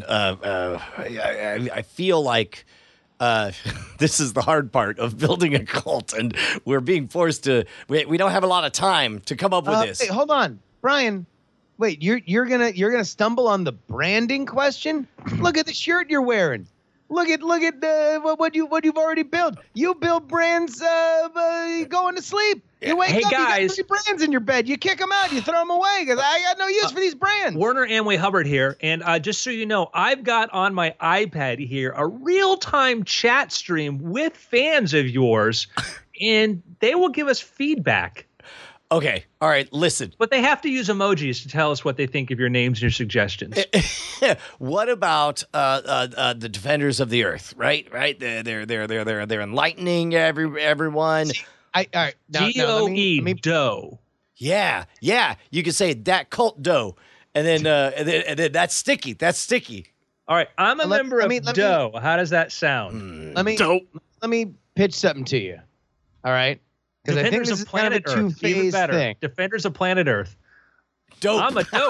I feel like this is the hard part of building a cult, and we're being forced to. We don't have a lot of time to come up with this. Hey, hold on, Brian. Wait, you're gonna stumble on the branding question? Look at the shirt you're wearing. Look at what you've already built. You build brands going to sleep. You wake up, guys, you got 3 brands in your bed. You kick them out. You throw them away because I got no use for these brands. Werner Amway Hubbard here. And just so you know, I've got on my iPad here a real-time chat stream with fans of yours, and they will give us feedback. Okay. All right. Listen. But they have to use emojis to tell us what they think of your names and your suggestions. What about the Defenders of the Earth? Right. They're enlightening everyone. All right. DOE, dough. Yeah. You could say that cult dough, and then that's sticky. That's sticky. All right. I'm a member of dough. How does that sound? Let me pitch something to you. All right. Because I think this is kind of a two-phase thing. Defenders of Planet Earth. Dope. I'm a dope.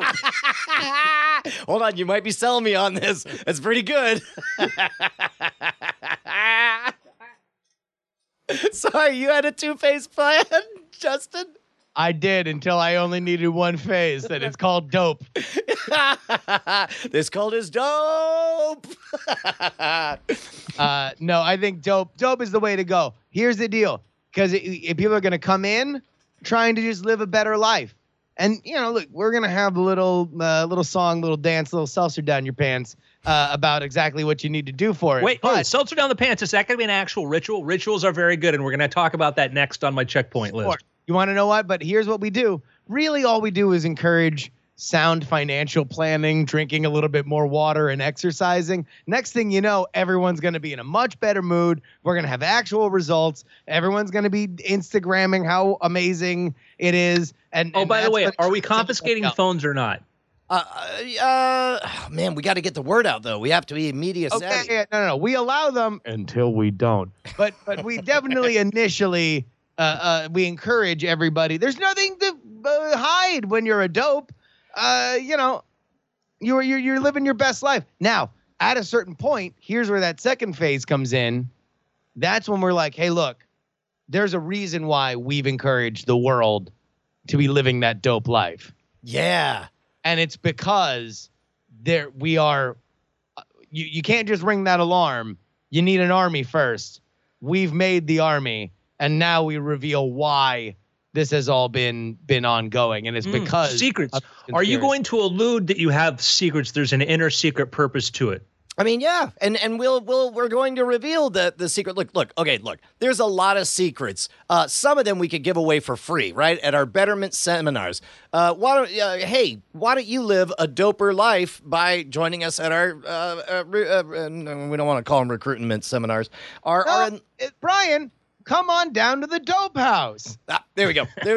Hold on, you might be selling me on this. That's pretty good. Sorry, you had a two-phase plan, Justin? I did until I only needed one phase, and it's called dope. This cult is dope. No, I think dope is the way to go. Here's the deal. Because if people are going to come in trying to just live a better life. And, look, we're going to have a little song, little dance, little seltzer down your pants about exactly what you need to do for it. Wait, seltzer down the pants. Is that going to be an actual ritual? Rituals are very good, and we're going to talk about that next on my checkpoint list. You want to know what? But here's what we do. Really, all we do is encourage sound financial planning, drinking a little bit more water, and exercising. Next thing you know, everyone's going to be in a much better mood. We're going to have actual results. Everyone's going to be Instagramming how amazing it is. And by the way, are we confiscating phones or not? Man, we got to get the word out, though. We have to be media savvy. Okay, yeah, no. We allow them until we don't. But we definitely initially we encourage everybody. There's nothing to hide when you're a dope. You're living your best life. Now, at a certain point, here's where that second phase comes in. That's when we're like, hey, look, there's a reason why we've encouraged the world to be living that dope life. Yeah. And it's because we are, you can't just ring that alarm. You need an army first. We've made the army, and now we reveal why this has all been ongoing, and it's because secrets. Are you going to allude that you have secrets? There's an inner secret purpose to it. I mean, yeah, and we're going to reveal the secret. Look. There's a lot of secrets. Some of them we could give away for free, right, at our Betterment seminars. Why don't you live a doper life by joining us at our we don't want to call them recruitment seminars. Brian, come on down to the Dope House. There we go.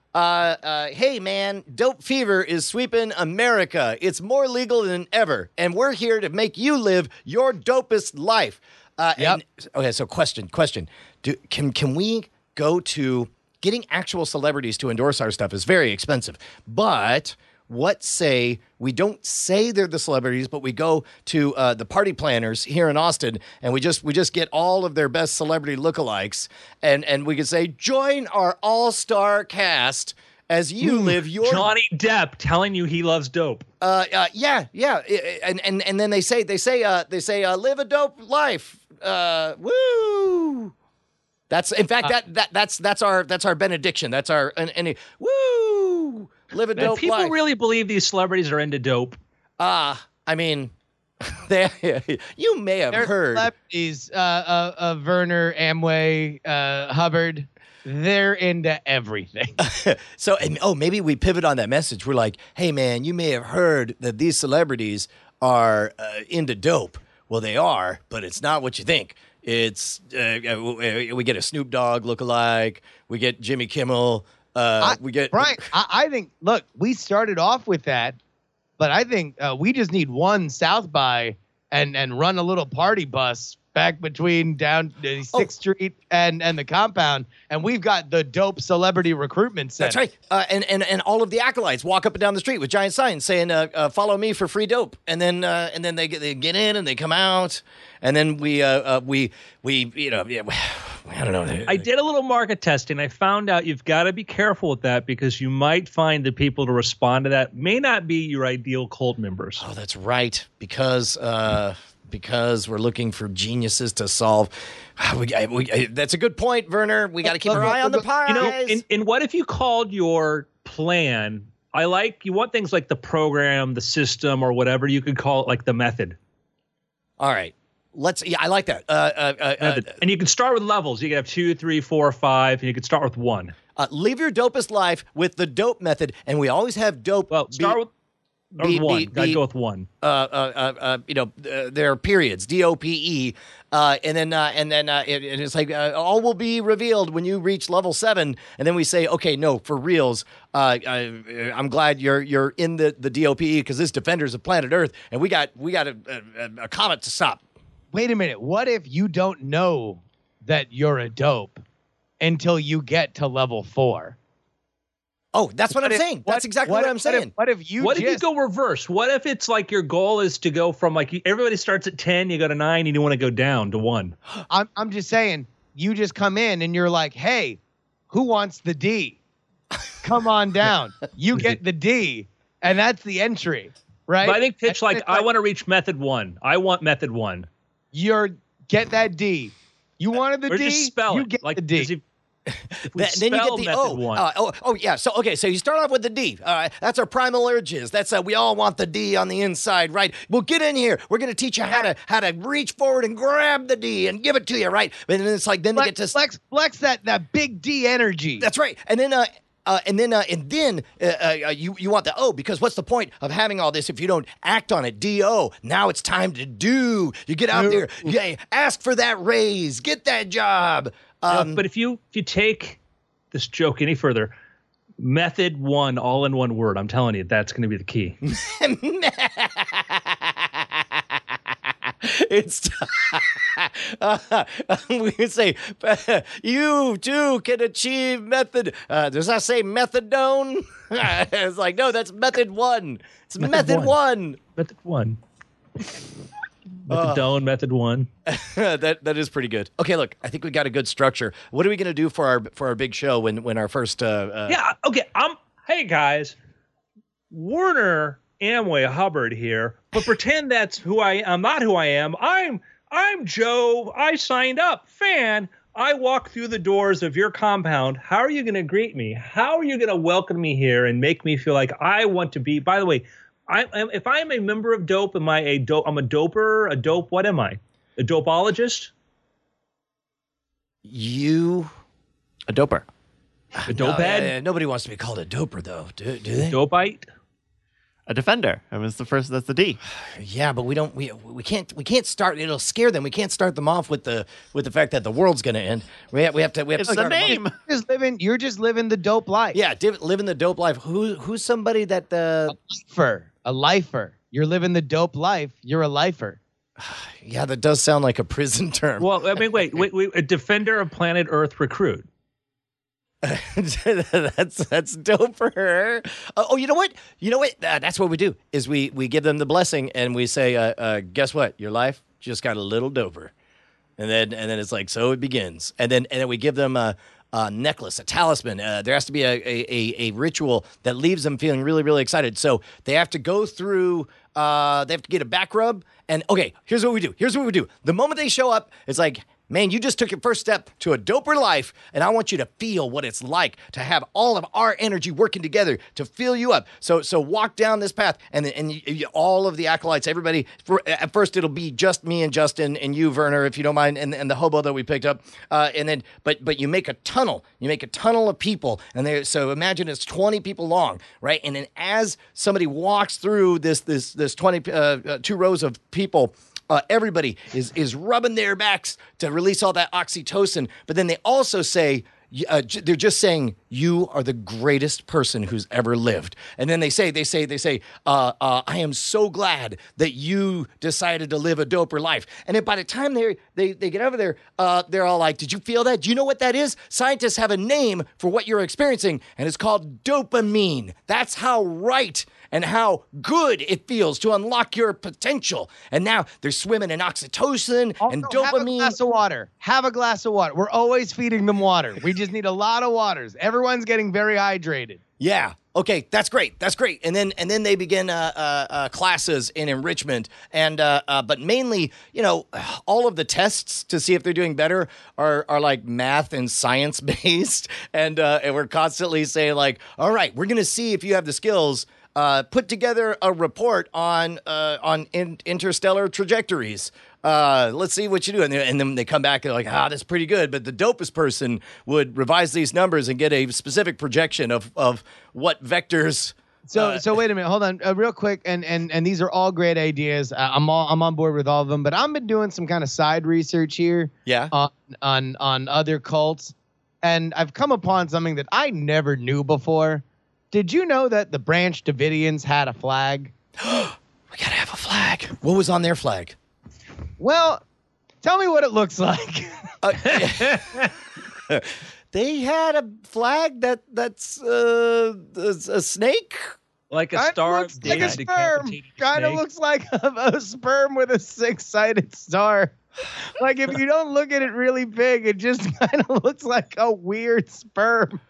Hey, man, dope fever is sweeping America. It's more legal than ever, and we're here to make you live your dopest life. Okay, so question. Can we go to getting actual celebrities to endorse our stuff is very expensive, but what say we don't say they're the celebrities, but we go to the party planners here in Austin, and we just get all of their best celebrity lookalikes, and we can say, join our all-star cast as you live your Johnny Depp telling you he loves dope. yeah, and then they say live a dope life. Woo. That's in fact that's our benediction. That's our and woo. Live a dope people life. really believe these celebrities are into dope. I mean, you may have heard. Celebrities, Werner, Amway, Hubbard, they're into everything. So, maybe we pivot on that message. We're like, hey, man, you may have heard that these celebrities are into dope. Well, they are, but it's not what you think. It's we get a Snoop Dogg lookalike. We get Jimmy Kimmel. We get Brian. I think. Look, we started off with that, but I think we just need one South by and run a little party bus back between down 6th Street and the compound, and we've got the dope celebrity recruitment center. That's right. And all of the acolytes walk up and down the street with giant signs saying, "Follow me for free dope." And then they get in and they come out, and then we I don't know. I did a little market testing. I found out you've got to be careful with that because you might find the people to respond to that may not be your ideal cult members. Oh, that's right. Because we're looking for geniuses to solve. That's a good point, Werner. We got to keep our eye on the prize. You know, and what if you called your plan? You want things like the program, the system, or whatever. You could call it like the method. All right. I like that. And you can start with levels. You can have 2, 3, 4, 5, and you can start with 1. Live your dopest life with the dope method, and we always have dope. Well, start with 1. I'd go with 1. There are periods, DOPE, and then it's like all will be revealed when you reach level 7, and then we say, okay, no, for reals. I'm glad you're in the DOPE because this defenders of planet Earth, and we got a comet to stop. Wait a minute. What if you don't know that you're a dope until you get to level 4? Oh, that's what I'm saying. That's exactly what I'm saying. What if you go reverse? What if it's like your goal is to go from everybody starts at 10, you go to 9, and you want to go down to 1? I'm just saying, you just come in and you're like, hey, who wants the D? Come on down. You get the D, and that's the entry, right? But I think pitch I want to reach method 1. I want method 1. Get that D. You wanted the or D. Just spell you it. get the D. Then you get the O. Oh, yeah. So you start off with the D. All right, that's our primal urges. That's we all want the D on the inside, right? Well, get in here. We're going to teach you how to reach forward and grab the D and give it to you, right? And then it's like then flex, they get to flex that big D energy. That's right. And then you want the O, because what's the point of having all this if you don't act on it? D-O. Now it's time to do. You get out there, ask for that raise, get that job. But if you take this joke any further, method 1, all in one word, I'm telling you, that's going to be the key. It's we can say you too can achieve method. Does that say methadone? It's like, no, that's method 1. It's method 1. Method 1. Methadone, method 1. That is pretty good. Okay, look, I think we got a good structure. What are we going to do for our big show when our first? Yeah. Okay. Hey guys, Werner Amway Hubbard here, but pretend that's who I am. I'm not who I am. I'm Joe. I signed up, fan. I walk through the doors of your compound. How are you going to greet me? How are you going to welcome me here and make me feel like I want to be? By the way, if I am a member of Dope, am I a dope? I'm a doper. A dope. What am I? A dopeologist? A doper. A dopehead? Nobody wants to be called a doper, though. Do they? Dopite? A defender. It was the first. That's the D. Yeah, but we can't start. It'll scare them. We can't start them off with the fact that the world's going to end. We have to. It's to the start name. You're just living the dope life. Yeah, living the dope life. Who's somebody that A lifer. You're living the dope life. You're a lifer. Yeah, that does sound like a prison term. Well, I mean, wait. A defender of planet Earth recruit. That's dope for her. You know what? That's what we do. Is we give them the blessing and we say, guess what? Your life just got a little doper, and then it's like, so it begins, and then we give them a necklace, a talisman. There has to be a ritual that leaves them feeling really, really excited. So they have to go through. They have to get a back rub. And okay, here's what we do. The moment they show up, it's like, man, you just took your first step to a doper life, and I want you to feel what it's like to have all of our energy working together to fill you up. So walk down this path, and all of the acolytes, everybody. At first, it'll be just me and Justin and you, Werner, if you don't mind, and the hobo that we picked up. But you make a tunnel. You make a tunnel of people, and so imagine it's 20 people long, right? And then as somebody walks through this 2 rows of people. Everybody is rubbing their backs to release all that oxytocin, but then they also say, they're just saying, you are the greatest person who's ever lived. And then they say, I am so glad that you decided to live a doper life. And then by the time they get over there, they're all like, did you feel that? Do you know what that is? Scientists have a name for what you're experiencing, and it's called dopamine. That's how right and how good it feels to unlock your potential. And now they're swimming in oxytocin and dopamine. Have a glass of water. We're always feeding them water. We just need a lot of waters. Everyone's getting very hydrated. Yeah. Okay, that's great. And then they begin classes in enrichment, and but mainly, all of the tests to see if they're doing better are like math and science based, and we're constantly saying like, all right, we're gonna see if you have the skills. Put together a report on interstellar trajectories. Let's see what you do. And then they come back and they're like, that's pretty good. But the dopest person would revise these numbers and get a specific projection of what vectors. So wait a minute, hold on, real quick. And these are all great ideas. I'm on board with all of them. But I've been doing some kind of side research here. Yeah. On other cults, and I've come upon something that I never knew before. Did you know that the Branch Davidians had a flag? We gotta have a flag. What was on their flag? Well, tell me what it looks like. They had a flag that's a snake, like a star, like a sperm. Kind of looks like a sperm with a 6-sided star. Like if you don't look at it really big, it just kind of looks like a weird sperm.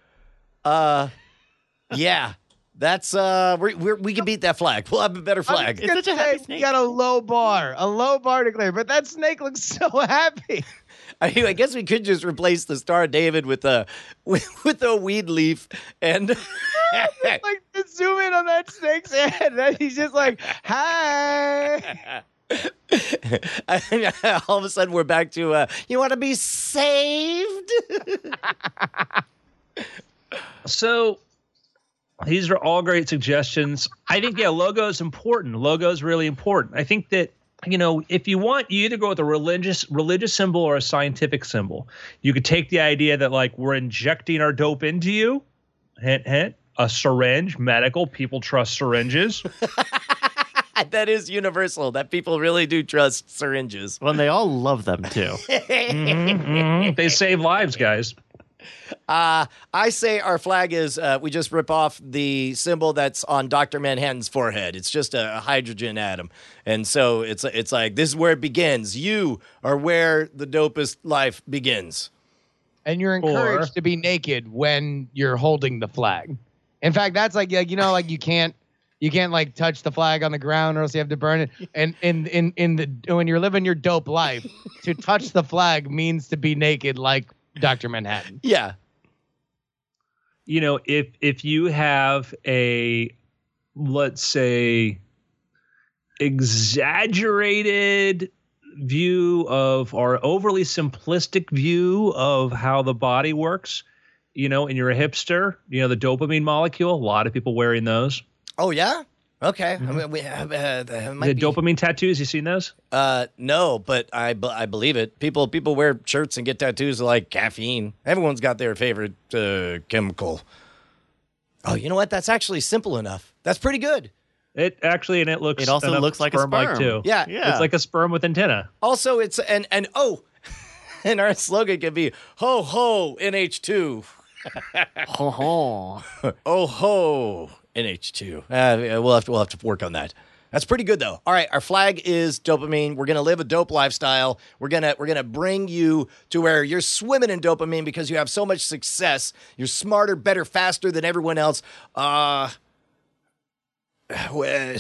Yeah, that's we can beat that flag. We'll have a better flag. It's such a happy snake. You got a low bar to clear, but that snake looks so happy. I guess we could just replace the Star of David with a weed leaf and like just zoom in on that snake's head. And he's just like, hi. All of a sudden we're back to you want to be saved. So these are all great suggestions. I think, logo is important. Logo is really important. I think that, if you want, you either go with a religious symbol or a scientific symbol. You could take the idea that, like, we're injecting our dope into you. Hint, hint. A syringe, medical. People trust syringes. That is universal, that people really do trust syringes. Well, and they all love them, too. They save lives, guys. I say our flag is we just rip off the symbol that's on Dr. Manhattan's forehead. It's just a hydrogen atom. And so it's like, this is where it begins. You are where the dopest life begins. And you're encouraged to be naked when you're holding the flag. In fact, that's like, like you can't like touch the flag on the ground or else you have to burn it. And when you're living your dope life, to touch the flag means to be naked like Dr. Manhattan. Yeah. If you have a, let's say, exaggerated view of, or overly simplistic view of how the body works, and you're a hipster, the dopamine molecule, a lot of people wearing those. Oh, yeah? Okay. Mm-hmm. I mean, we have, The dopamine tattoos, you seen those? No, but I believe it. People wear shirts and get tattoos like caffeine. Everyone's got their favorite chemical. Oh, you know what? That's actually simple enough. That's pretty good. It looks. It also looks like a sperm. too. Yeah. It's like a sperm with antenna. Also, it's and and our slogan can be ho ho NH2. Ho ho. Oh ho NH2. We'll have to work on that. That's pretty good though. All right, our flag is dopamine. We're gonna live a dope lifestyle. We're gonna bring you to where you're swimming in dopamine because you have so much success. You're smarter, better, faster than everyone else. We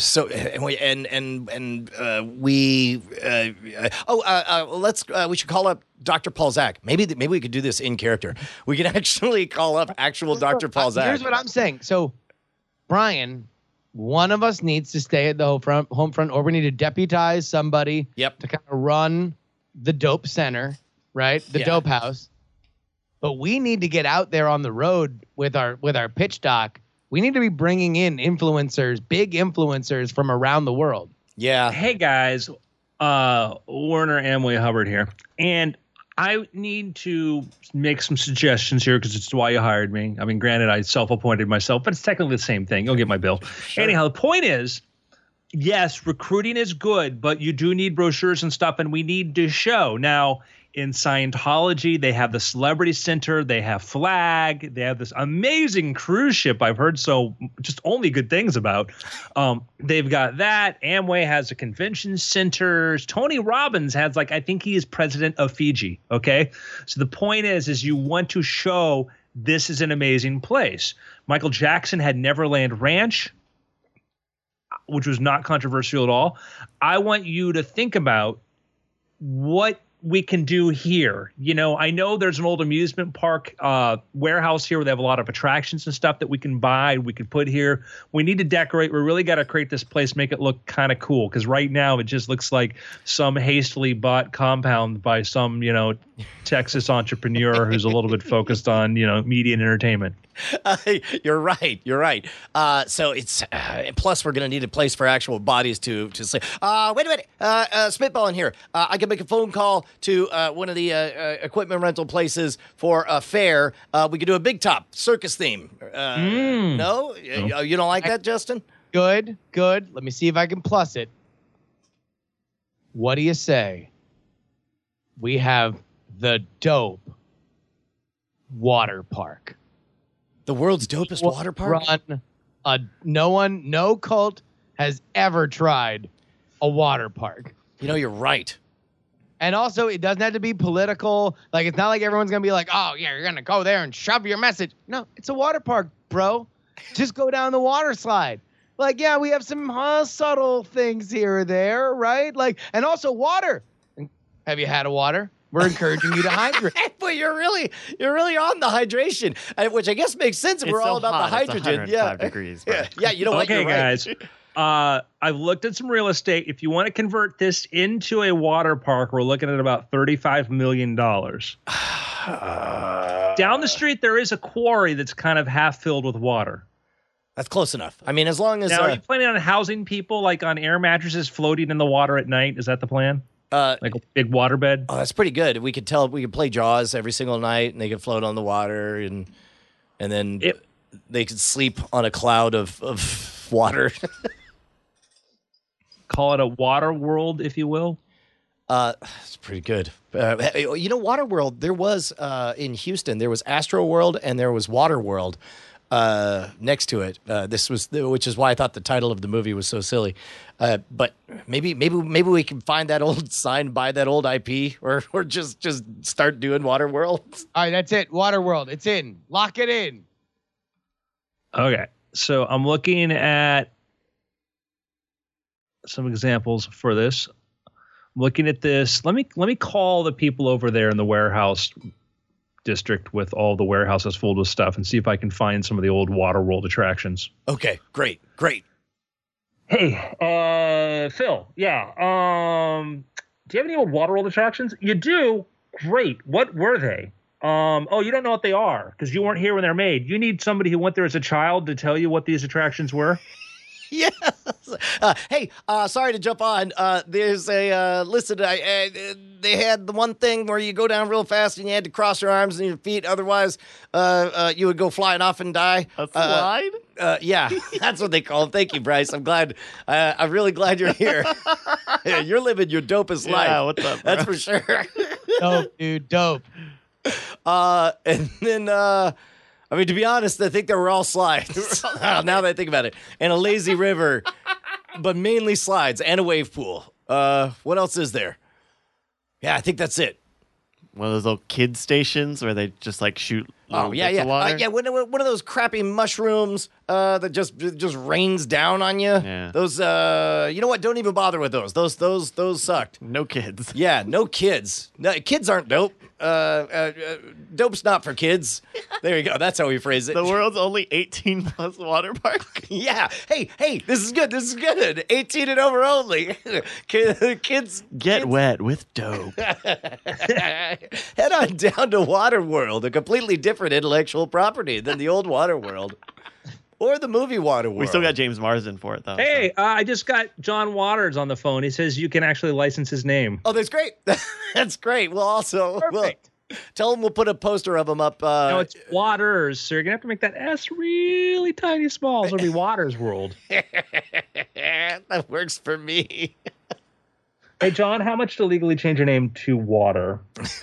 should call up Dr. Paul Zach. Maybe we could do this in character. We could actually call up actual Dr. Paul Zach. Here's what I'm saying. So, Brian, one of us needs to stay at the home front, or we need to deputize somebody to kind of run the dope center, right? The dope house. But we need to get out there on the road with our pitch doc. We need to be bringing in influencers, big influencers from around the world. Yeah. Hey guys, Werner Amway Hubbard here, and I need to make some suggestions here because it's why you hired me. I mean, granted, I self-appointed myself, but it's technically the same thing. You'll get my bill. Sure. Anyhow, the point is, yes, recruiting is good, but you do need brochures and stuff, and we need to show. Now, in Scientology, they have the Celebrity Center, they have Flag, they have this amazing cruise ship I've heard just only good things about. They've got that. Amway has a convention centers. Tony Robbins has, I think he is president of Fiji, okay? So the point is you want to show this is an amazing place. Michael Jackson had Neverland Ranch, which was not controversial at all. I want you to think about what we can do here. I know there's an old amusement park warehouse here where they have a lot of attractions and stuff that we can buy, we can put here. We need to decorate. We really got to create this place, make it look kind of cool, because right now it just looks like some hastily bought compound by some Texas entrepreneur who's a little bit focused on media and entertainment. You're right. So it's plus we're going to need a place for actual bodies to sleep. Wait a minute. Spitballing here. I can make a phone call to one of the equipment rental places for a fair. We could do a big top circus theme. No? You don't like that, Justin? Good. Let me see if I can plus it. What do you say? We have the dope water park. The world's dopest water park? No cult has ever tried a water park. You're right. And also, it doesn't have to be political. It's not like everyone's going to be like, oh, yeah, you're going to go there and shove your message. No, it's a water park, bro. Just go down the water slide. Yeah, we have some subtle things here or there, right? And also water. Have you had a water? We're encouraging you to hydrate. But you're really on the hydration, which I guess makes sense if we're all about the hydrogen. It's 105 degrees. Yeah, you know what? Okay, you're right. guys. I've looked at some real estate. If you want to convert this into a water park, we're looking at about $35 million. Down the street, there is a quarry that's kind of half filled with water. That's close enough. I mean, as long as... Now, are you planning on housing people on air mattresses floating in the water at night? Is that the plan? Like a big waterbed? Oh, that's pretty good. We could play Jaws every single night, and they could float on the water, and then they could sleep on a cloud of water. Call it a water world, if you will. It's pretty good. Water world. There was in Houston. There was Astro World and there was Water World next to it. Which is why I thought the title of the movie was so silly. But maybe we can find that old sign, buy that old IP, or just start doing Water World. All right, that's it. Water World. It's in. Lock it in. Okay, so I'm looking at some examples for this. I'm looking at this. Let me call the people over there in the warehouse district with all the warehouses full of stuff and see if I can find some of the old Water World attractions. Okay, great. Hey, Phil. Yeah. Do you have any old Water World attractions? You do? Great. What were they? You don't know what they are because you weren't here when they're made. You need somebody who went there as a child to tell you what these attractions were. Yes. Hey, sorry to jump on. There's a listen. They had the one thing where you go down real fast and you had to cross your arms and your feet. Otherwise, you would go flying off and die. A slide? Yeah, that's what they call it. Thank you, Bryce. I'm glad. I'm really glad you're here. Yeah, you're living your dopest life. Yeah, what's up, bro? That's for sure. Dope, dude. Dope. And then, I mean, to be honest, I think they were all slides. Now that I think about it, and a lazy river, but mainly slides and a wave pool. What else is there? Yeah, I think that's it. One of those little kid stations where they just like shoot. Oh yeah, bits yeah, of water. yeah. One of those crappy mushrooms that just rains down on you. Yeah. Those, you know what? Don't even bother with those. Those sucked. No kids. Yeah, no kids. No, kids aren't dope. Dope's not for kids. There you go. That's how we phrase it. The world's only 18 plus water park. Yeah. Hey, this is good. This is good. 18 and over only. Kids. Get wet with dope. Head on down to Waterworld, a completely different intellectual property than the old Waterworld. Or the movie Waterworld. We still got James Marsden for it, though. Hey, I just got John Waters on the phone. He says you can actually license his name. Oh, that's great. That's great. We'll also tell him we'll put a poster of him up. No, it's Waters, so you're going to have to make that S really tiny small. So it'll be Waters World. That works for me. Hey, John, how much to legally change your name to Water?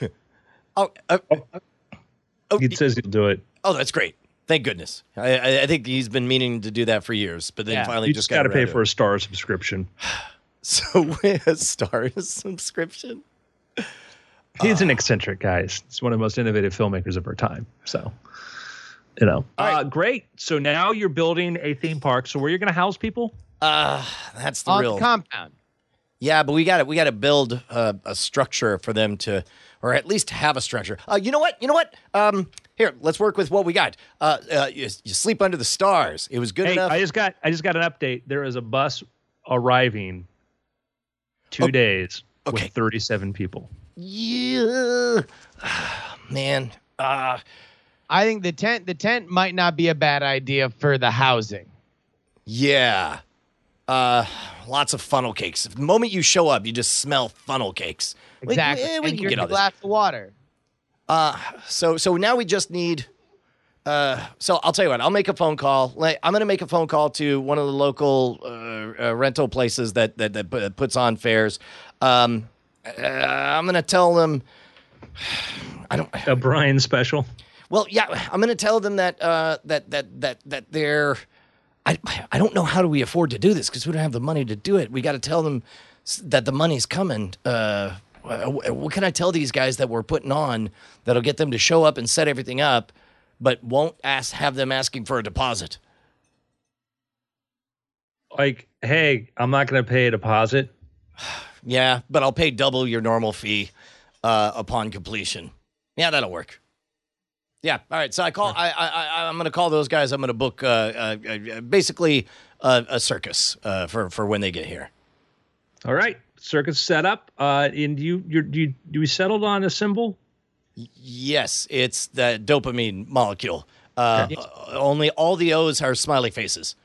He says he'll do it. Oh, that's great. Thank goodness. I think he's been meaning to do that for years, but then finally You just got to pay around for a Star subscription. So a Star subscription. He's an eccentric guy. He's one of the most innovative filmmakers of our time. So, you know. Great. So now you're building a theme park. So where you're going to house people? That's the On real the compound. Yeah, but we got to build a structure for them to, or at least have a structure. You know what? Here, let's work with what we got. You sleep under the stars. It was good enough. I just got an update. There is a bus arriving 2 days with 37 people. Yeah, man. I think the tent might not be a bad idea for the housing. Yeah. Lots of funnel cakes. The moment you show up, you just smell funnel cakes. Exactly. We and can get all a glass of water. So now we just need. So I'll tell you what. I'll make a phone call. I'm going to make a phone call to one of the local rental places that puts on fairs. I'm going to tell them. A Brian special. Well, yeah, I'm going to tell them that that they're. I don't know how do we afford to do this because we don't have the money to do it. We got to tell them that the money's coming. What can I tell these guys that we're putting on that'll get them to show up and set everything up, but won't have them asking for a deposit? Like, hey, I'm not going to pay a deposit. Yeah, but I'll pay double your normal fee upon completion. Yeah, that'll work. Yeah. All right. So I'm going to call those guys. I'm going to book basically a circus for when they get here. All right. Circus set up. And do we settled on a symbol? Yes, it's the dopamine molecule. Only all the O's are smiley faces.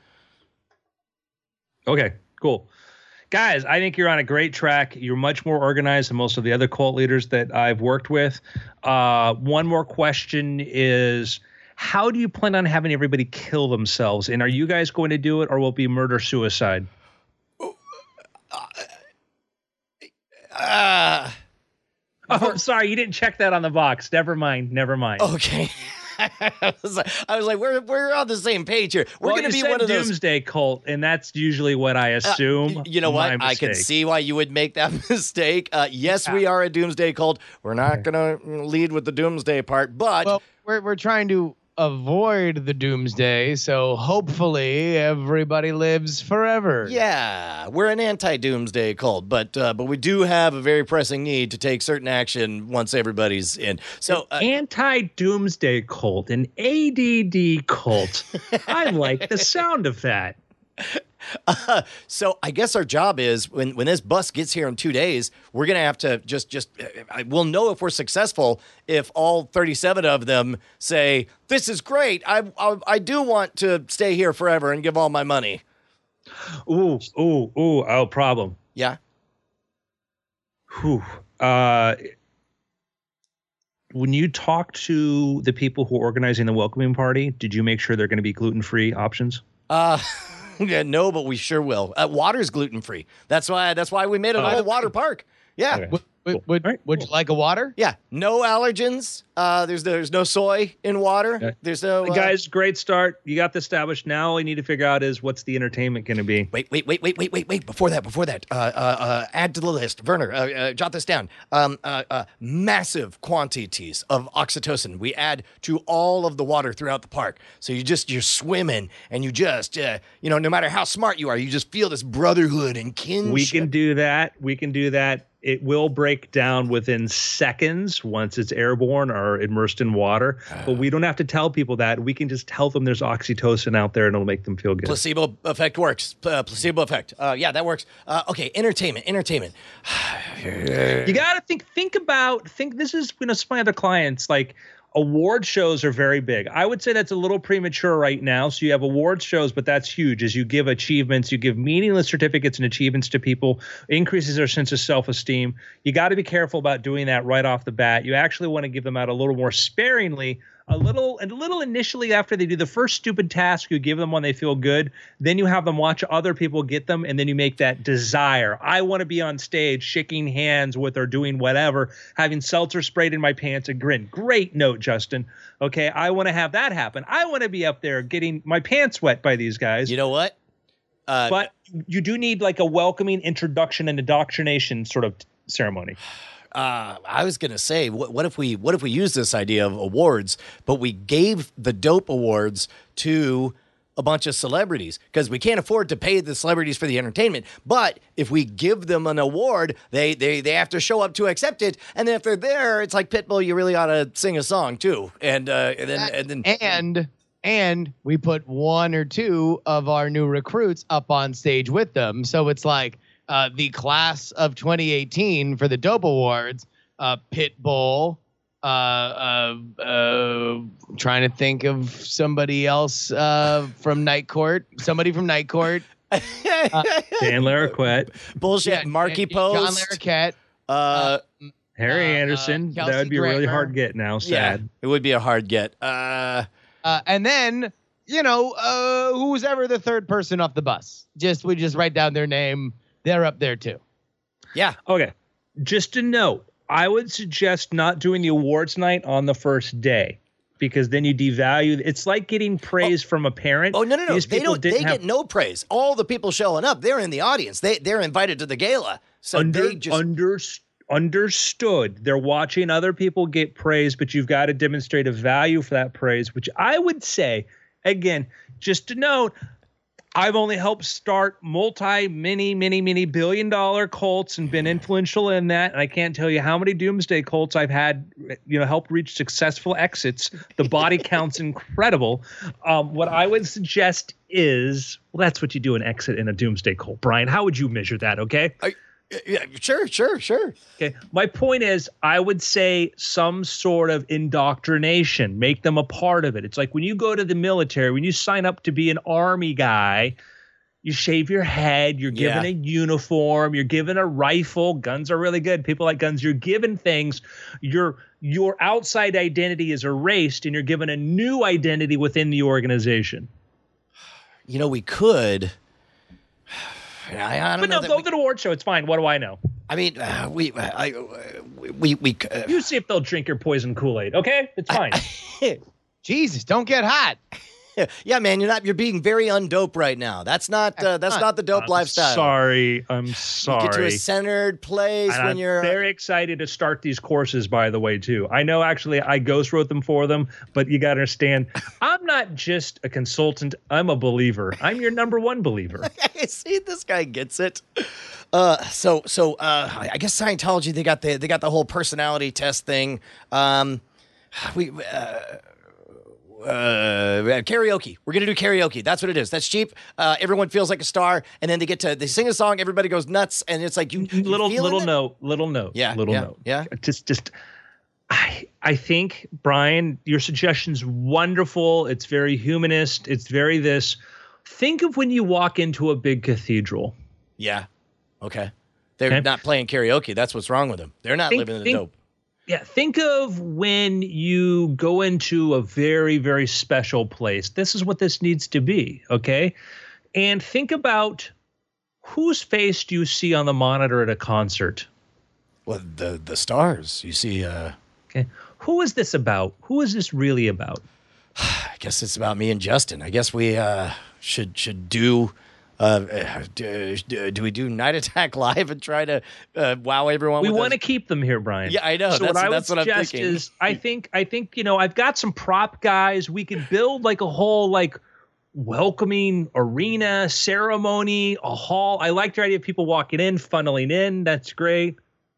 Okay. Cool. Guys, I think you're on a great track. You're much more organized than most of the other cult leaders that I've worked with. One more question is, how do you plan on having everybody kill themselves? And are you guys going to do it, or will it be murder-suicide? Oh, sorry, you didn't check that on the box. Never mind. Okay. I was like, we're on the same page here. We're going to be one of those doomsday cult, and that's usually what I assume. You know what? I can see why you would make that mistake. Yes, we are a doomsday cult. We're not going to lead with the doomsday part, but we're trying to avoid the doomsday, so hopefully everybody lives forever. Yeah, we're an anti-doomsday cult, but we do have a very pressing need to take certain action once everybody's in. So anti-doomsday cult, an ADD cult. I like the sound of that. So I guess our job is when this bus gets here in 2 days, we're going to have to we'll know if we're successful if all 37 of them say, this is great. I do want to stay here forever and give all my money. Oh, problem. Yeah. Whew. When you talk to the people who are organizing the welcoming party, did you make sure they're going to be gluten-free options? Yeah, no, but we sure will. Water's gluten-free. That's why we made it a whole water park. Yeah. Okay. Would you like a water? Yeah. No allergens. There's no soy in water. Okay. There's no Guys, great start. You got this established. Now all we need to figure out is what's the entertainment going to be. Wait. Before that. Add to the list. Werner, jot this down. Massive quantities of oxytocin. We add to all of the water throughout the park. So you're swimming and you just, no matter how smart you are, you just feel this brotherhood and kinship. We can do that. It will break down within seconds once it's airborne or immersed in water. But we don't have to tell people that. We can just tell them there's oxytocin out there and it'll make them feel good. Placebo effect works. Placebo effect. Yeah, that works. Okay, entertainment. You got to think this is some of my other clients, like award shows are very big. I would say that's a little premature right now. So you have award shows, but that's huge. As you give achievements, you give meaningless certificates and achievements to people, increases their sense of self-esteem. You got to be careful about doing that right off the bat. You actually want to give them out a little more sparingly, a little initially after they do the first stupid task. You give them when they feel good. Then you have them watch other people get them, and then you make that desire. I want to be on stage shaking hands with or doing whatever, having seltzer sprayed in my pants and grin. Great note, Justin. Okay, I want to have that happen. I want to be up there getting my pants wet by these guys. You know what? But you do need like a welcoming introduction and indoctrination sort of ceremony. I was gonna say, what if we use this idea of awards, but we gave the dope awards to a bunch of celebrities, because we can't afford to pay the celebrities for the entertainment. But if we give them an award, they have to show up to accept it, and then if they're there, it's like Pitbull. You really ought to sing a song too, and we put one or two of our new recruits up on stage with them, so it's like. The class of 2018 for the Dope Awards, Pitbull, trying to think of somebody else from Night Court. Somebody from Night Court. Dan Larroquette. Bullshit. Marky Post. John Larroquette. Harry Anderson. Kelsey That would be a really hard get now. Sad. Yeah, it would be a hard get. And then, who's ever the third person off the bus. We just write down their name. They're up there too. Yeah. Okay. Just a note. I would suggest not doing the awards night on the first day, because then you devalue. It's like getting praise from a parent. Oh, no. They get no praise. All the people showing up, they're in the audience. They're invited to the gala. So understood. They're watching other people get praise, but you've got to demonstrate a value for that praise, which I would say, again, just a note, I've only helped start many billion-dollar cults and been influential in that. And I can't tell you how many doomsday cults I've had, helped reach successful exits. The body count's incredible. What I would suggest is, that's what you do an exit in a doomsday cult. Brian, how would you measure that? Okay. Yeah, sure. Okay. My point is, I would say some sort of indoctrination, make them a part of it. It's like when you go to the military, when you sign up to be an army guy, you shave your head, you're given a uniform, you're given a rifle. Guns are really good. People like guns. You're given things. Your outside identity is erased, and you're given a new identity within the organization. We could. I don't know. But no, go to the award show. It's fine. What do I know? I mean, we you see if they'll drink your poison Kool-Aid. Okay, it's fine. Jesus, don't get hot. Yeah, man, you're being very undope right now. That's not the dope lifestyle. I'm sorry. You get to a centered place and when you're very excited to start these courses, by the way, too. I know actually I ghost wrote them for them, but you got to understand, I'm not just a consultant. I'm a believer. I'm your number one believer. See, this guy gets it. So I guess Scientology, they got the whole personality test thing. Karaoke. We're gonna do karaoke. That's what it is. That's cheap. Everyone feels like a star, and then they sing a song. Everybody goes nuts, and it's like little note. Yeah, little note. Yeah. Just. I think, Brian, your suggestion's wonderful. It's very humanist. It's very this. Think of when you walk into a big cathedral. Yeah. Okay. They're not playing karaoke. That's what's wrong with them. They're not living in the dope. Yeah. Think of when you go into a very, very special place. This is what this needs to be. Okay. And think about whose face do you see on the monitor at a concert? Well, the stars. You see. Okay. Who is this about? Who is this really about? I guess it's about me and Justin. I guess we should do. Do we do Night Attack Live and try to wow everyone? We want to keep them here, Brian. Yeah, I know. So that's what what I'm suggest thinking. is, I think I've got some prop guys. We could build like a whole like welcoming arena ceremony, a hall. I like your idea of people walking in, funneling in. That's great.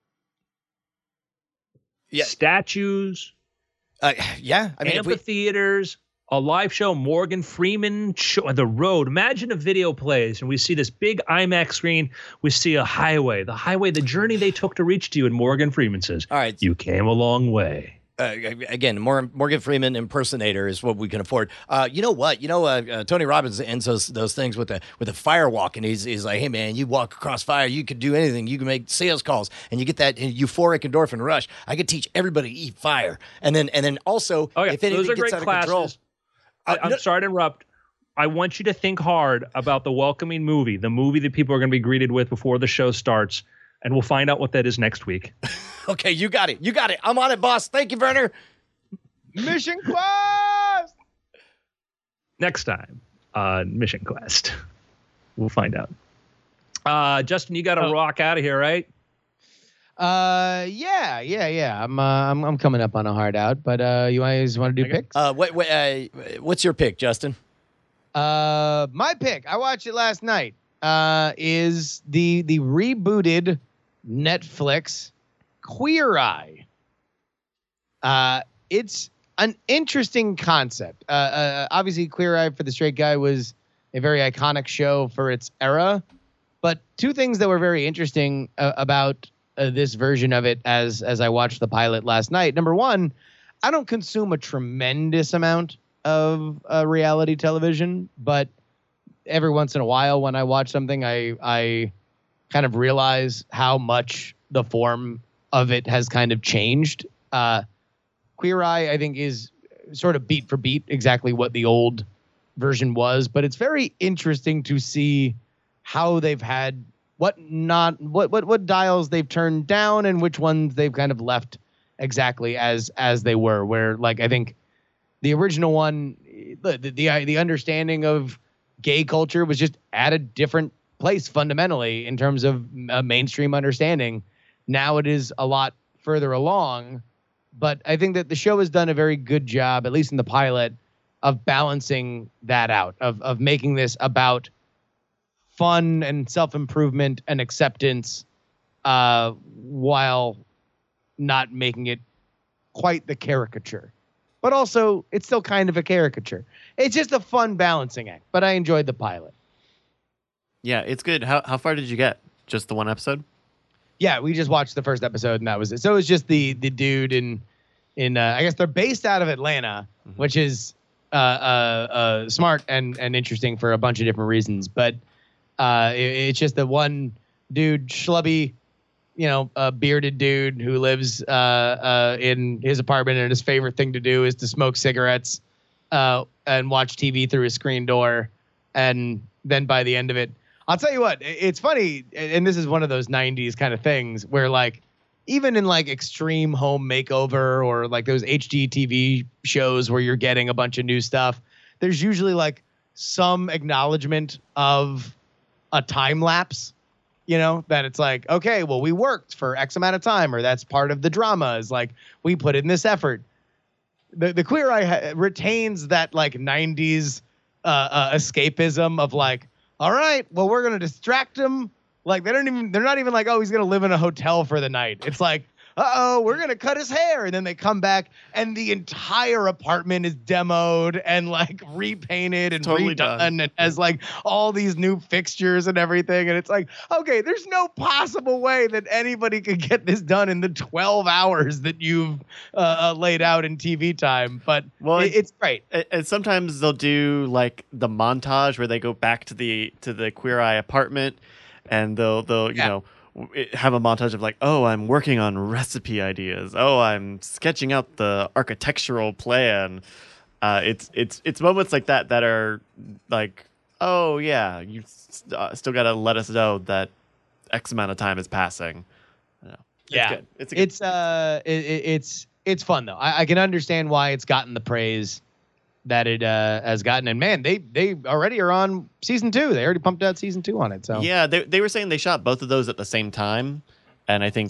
Yeah. Statues. Yeah. I mean, amphitheaters. A live show, Morgan Freeman show, The Road. Imagine a video plays and we see this big IMAX screen. We see a highway, the journey they took to reach to you. And Morgan Freeman says, all right, you came a long way. Again, Morgan Freeman impersonator is what we can afford. You know what? Tony Robbins ends those things with a fire walk, and he's like, "Hey man, you walk across fire, you could do anything. You can make sales calls, and you get that euphoric endorphin rush. I could teach everybody to eat fire, and then also, if anything those are gets great out of classes. control." I'm sorry to interrupt. I want you to think hard about the welcoming movie, the movie that people are going to be greeted with before the show starts, and we'll find out what that is next week. Okay, you got it. I'm on it, boss. Thank you, Werner. Mission Quest! Next time on Mission Quest. We'll find out. Justin, you got to rock out of here, right? Yeah. I'm coming up on a hard out, but you guys want to do picks? What's your pick, Justin? My pick, I watched it last night, is the rebooted Netflix Queer Eye. It's an interesting concept. Obviously, Queer Eye for the Straight Guy was a very iconic show for its era, but two things that were very interesting about this version of it as I watched the pilot last night. Number one, I don't consume a tremendous amount of reality television, but every once in a while when I watch something, I kind of realize how much the form of it has kind of changed. Queer Eye, I think, is sort of beat for beat exactly what the old version was, but it's very interesting to see how they've had what dials they've turned down and which ones they've kind of left exactly as they were. Where, like, I think the original one, the understanding of gay culture was just at a different place fundamentally in terms of a mainstream understanding. Now it is a lot further along, but I think that the show has done a very good job, at least in the pilot, of balancing that out, of making this about fun and self-improvement and acceptance, while not making it quite the caricature. But also, it's still kind of a caricature. It's just a fun balancing act, but I enjoyed the pilot. Yeah, it's good. How far did you get? Just the one episode? Yeah, we just watched the first episode, and that was it. So it was just the dude in I guess they're based out of Atlanta, which is smart and interesting for a bunch of different reasons. But it's just the one dude, schlubby, a bearded dude who lives in his apartment, and his favorite thing to do is to smoke cigarettes and watch TV through his screen door. And then by the end of it, I'll tell you what, it's funny, and this is one of those 90s kind of things where, like, even in like extreme home makeover or like those HGTV shows where you're getting a bunch of new stuff, there's usually like some acknowledgement of a time lapse, that it's like, okay, well, we worked for X amount of time, or that's part of the drama, is like, we put in this effort. The Queer Eye retains that like 90s escapism of like, all right, well, we're going to distract him. Like, they're not even like, oh, he's going to live in a hotel for the night. It's like, we're going to cut his hair. And then they come back and the entire apartment is demoed and like repainted and Totally redone done. and has like all these new fixtures and everything. And it's like, okay, there's no possible way that anybody could get this done in the 12 hours that you've laid out in TV time. But it's great. And sometimes they'll do like the montage where they go back to the Queer Eye apartment, and they'll you know, have a montage of like, oh, I'm working on recipe ideas. Oh, I'm sketching out the architectural plan. It's moments like that are like, oh yeah, you still got to let us know that X amount of time is passing. Good. It's fun though. I can understand why it's gotten the praise that it has gotten. And man, they already are on season 2. They already pumped out season 2 on it. So yeah, they were saying they shot both of those at the same time, and I think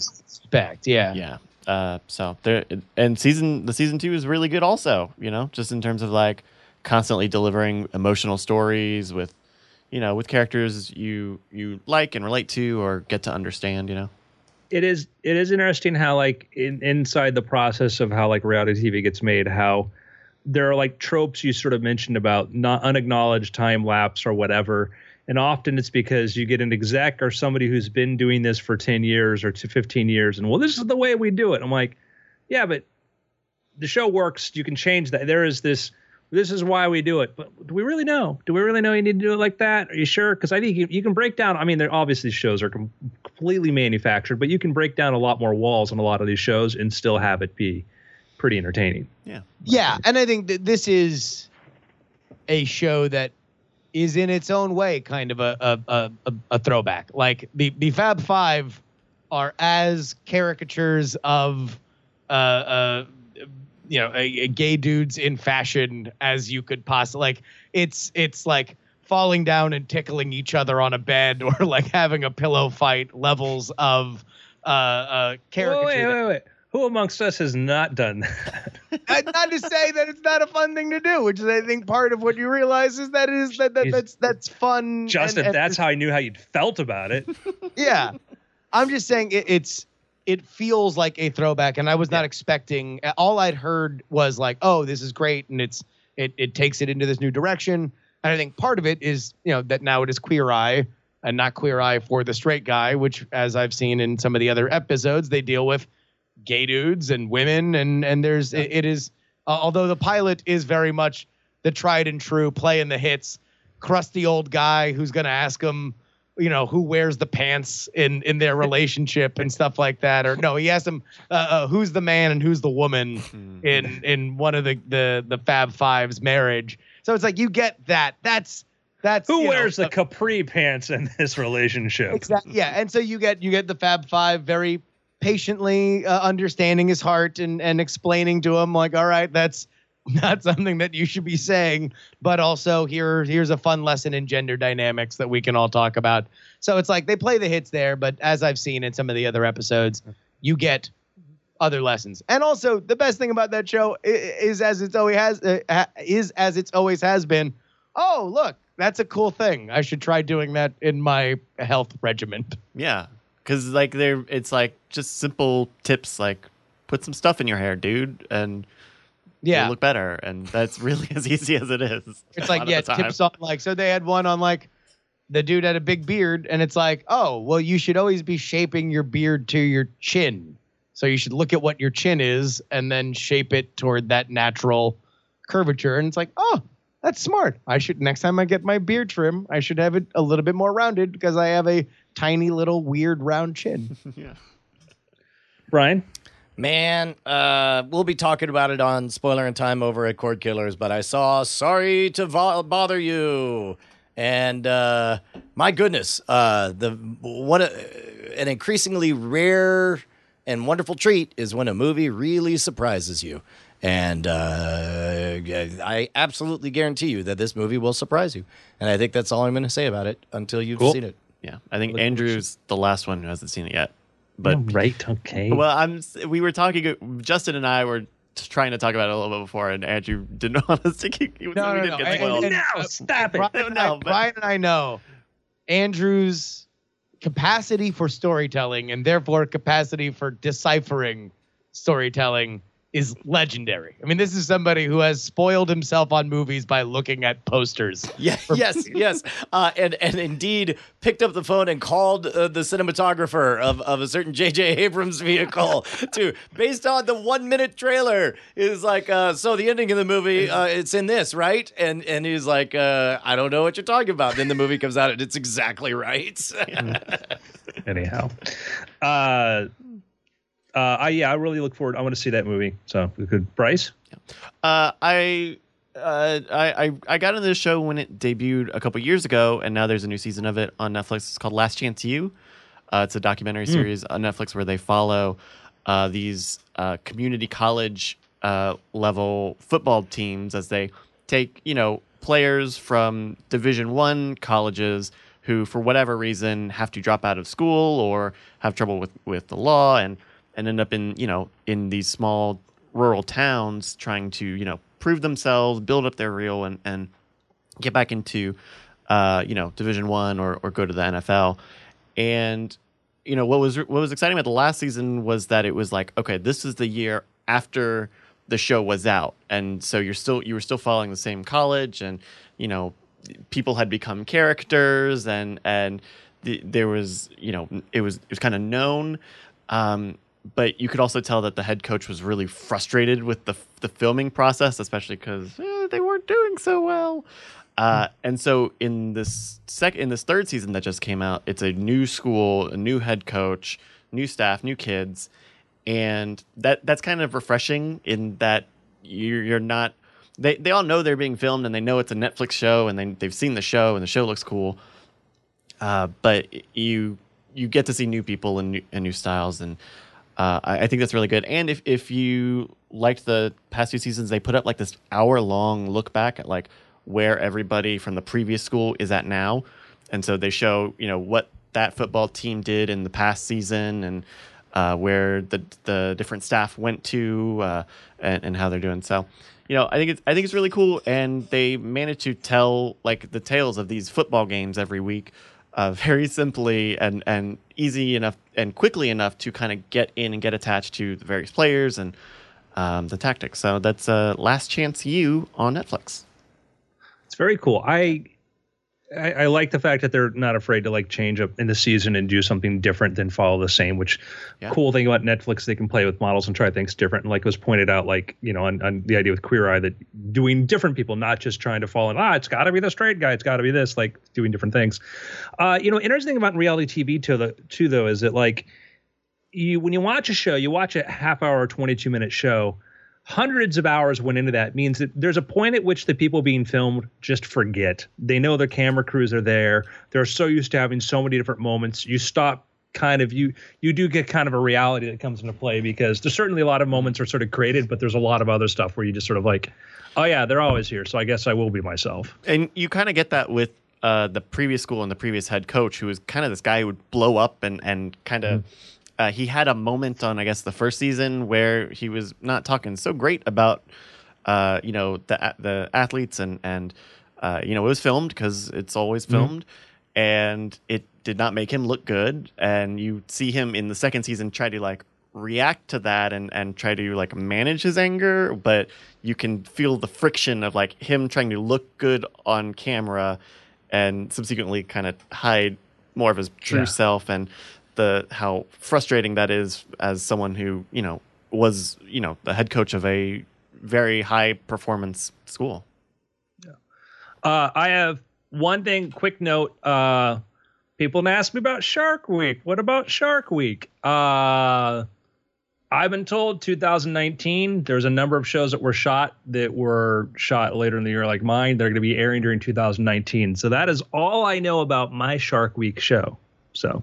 so there, and the season 2 is really good also. You know, just in terms of like constantly delivering emotional stories with, you know, with characters you like and relate to or get to understand. You know. It is interesting how like inside the process of how like reality TV gets made, how there are like tropes you sort of mentioned about not unacknowledged time lapse or whatever. And often it's because you get an exec or somebody who's been doing this for 10 years or 15 years. And well, this is the way we do it. I'm like, yeah, but the show works. You can change that. There is this is why we do it. But do we really know? Do we really know you need to do it like that? Are you sure? Because I think you can break down. I mean, they're obviously shows are completely manufactured, but you can break down a lot more walls on a lot of these shows and still have it be pretty entertaining. Yeah. And I think that this is a show that is in its own way kind of a throwback. Like the Fab Five are as caricatures of a gay dudes in fashion as you could possibly. Like it's like falling down and tickling each other on a bed, or like having a pillow fight levels of caricature. Wait. Who amongst us has not done that? Not to say that it's not a fun thing to do, which is, I think, part of what you realize is that's fun. Justin, that's how I knew how you felt about it. Yeah, I'm just saying it feels like a throwback, and I was not expecting. All I'd heard was like, oh, this is great, and it takes it into this new direction. And I think part of it is, you know, that now it is Queer Eye and not Queer Eye for the straight guy, which, as I've seen in some of the other episodes, they deal with gay dudes and women, and there's it is although the pilot is very much the tried and true playing the hits, crusty old guy who's going to ask him, you know, who wears the pants in their relationship and stuff like that. Or no, he asked him who's the man and who's the woman in one of the Fab Five's marriage. So it's like you get that. That's who wears the capri pants in this relationship. Exactly. Yeah, and so you get the Fab Five very patiently understanding his heart and explaining to him like, all right, that's not something that you should be saying, but also here's a fun lesson in gender dynamics that we can all talk about. So it's like they play the hits there, but as I've seen in some of the other episodes, you get other lessons. And also the best thing about that show is as it's always has been. Oh, look, that's a cool thing. I should try doing that in my health regimen. Yeah. Because like it's like just simple tips like put some stuff in your hair, dude, and you'll look better. And that's really as easy as it is. It's like tips on like, so they had one on like the dude had a big beard, and it's like, oh well, you should always be shaping your beard to your chin. So you should look at what your chin is and then shape it toward that natural curvature. And it's like, oh, that's smart. I should next time I get my beard trim, I should have it a little bit more rounded because I have a tiny little weird round chin. Yeah. Brian? Man, we'll be talking about it on Spoiler and Time over at Cord Killers, but I saw Sorry to Bother You. And my goodness, an increasingly rare and wonderful treat is when a movie really surprises you. And I absolutely guarantee you that this movie will surprise you. And I think that's all I'm going to say about it until you've seen it. Yeah, I think Andrew's the last one who hasn't seen it yet. But right, okay. Well, we were talking. Justin and I were trying to talk about it a little bit before, and Andrew didn't want us to. No. Get spoiled. No, stop it. Brian and I know Andrew's capacity for storytelling and therefore capacity for deciphering storytelling is legendary. I mean, this is somebody who has spoiled himself on movies by looking at posters. Yes. And indeed picked up the phone and called the cinematographer of a certain J.J. Abrams vehicle based on the 1 minute trailer. Is like, so the ending of the movie, it's in this, right? And he's like, I don't know what you're talking about. Then the movie comes out and it's exactly right. Anyhow. I really look forward. I want to see that movie. So, good. Bryce? I got into this show when it debuted a couple years ago, and now there's a new season of it on Netflix. It's called Last Chance U. It's a documentary series on Netflix where they follow these community college level football teams as they take, players from Division I colleges who, for whatever reason, have to drop out of school or have trouble with the law and end up in these small rural towns trying to, prove themselves, build up their reel and get back into, Division I or go to the NFL. And, what was exciting about the last season was that it was like, okay, this is the year after the show was out. And so you were still following the same college and, people had become characters and there was, it was kind of known. But you could also tell that the head coach was really frustrated with the filming process, especially because they weren't doing so well. And so in this third season that just came out, it's a new school, a new head coach, new staff, new kids, and that's kind of refreshing in that you're not. They all know they're being filmed and they know it's a Netflix show and they've seen the show and the show looks cool. But you get to see new people and new styles and. I think that's really good. And if you liked the past few seasons, they put up like this hour-long look back at like where everybody from the previous school is at now. And so they show, what that football team did in the past season and where the different staff went to and how they're doing. So, I think it's really cool. And they managed to tell like the tales of these football games every week very simply and easy enough and quickly enough to kind of get in and get attached to the various players and the tactics. So that's Last Chance U on Netflix. It's very cool. I like the fact that they're not afraid to like change up in the season and do something different than follow the same, which cool thing about Netflix, they can play with models and try things different. And like was pointed out, like, on the idea with Queer Eye, that doing different people, not just trying to fall in, it's got to be the straight guy. It's got to be this, like doing different things. Interesting about reality TV too, though, is that like when you watch a show, you watch a half hour or 22-minute show, hundreds of hours went into that. Means that there's a point at which the people being filmed just forget. They know their camera crews are there. They're so used to having so many different moments. You stop you do get kind of a reality that comes into play because there's certainly a lot of moments are sort of created, but there's a lot of other stuff where you just sort of like, oh yeah, they're always here. So I guess I will be myself. And you kind of get that with the previous school and the previous head coach, who was kind of this guy who would blow up and kind of, he had a moment on, I guess, the first season where he was not talking so great about, the athletes and it was filmed because it's always filmed, and it did not make him look good. And you see him in the second season try to like react to that and try to like manage his anger, but you can feel the friction of like him trying to look good on camera and subsequently kind of hide more of his true self and how frustrating that is as someone who, was, the head coach of a very high performance school. Yeah. I have one thing, quick note. People ask me about Shark Week. What about Shark Week? I've been told 2019, there's a number of shows that were shot later in the year, like mine. They're going to be airing during 2019. So that is all I know about my Shark Week show. So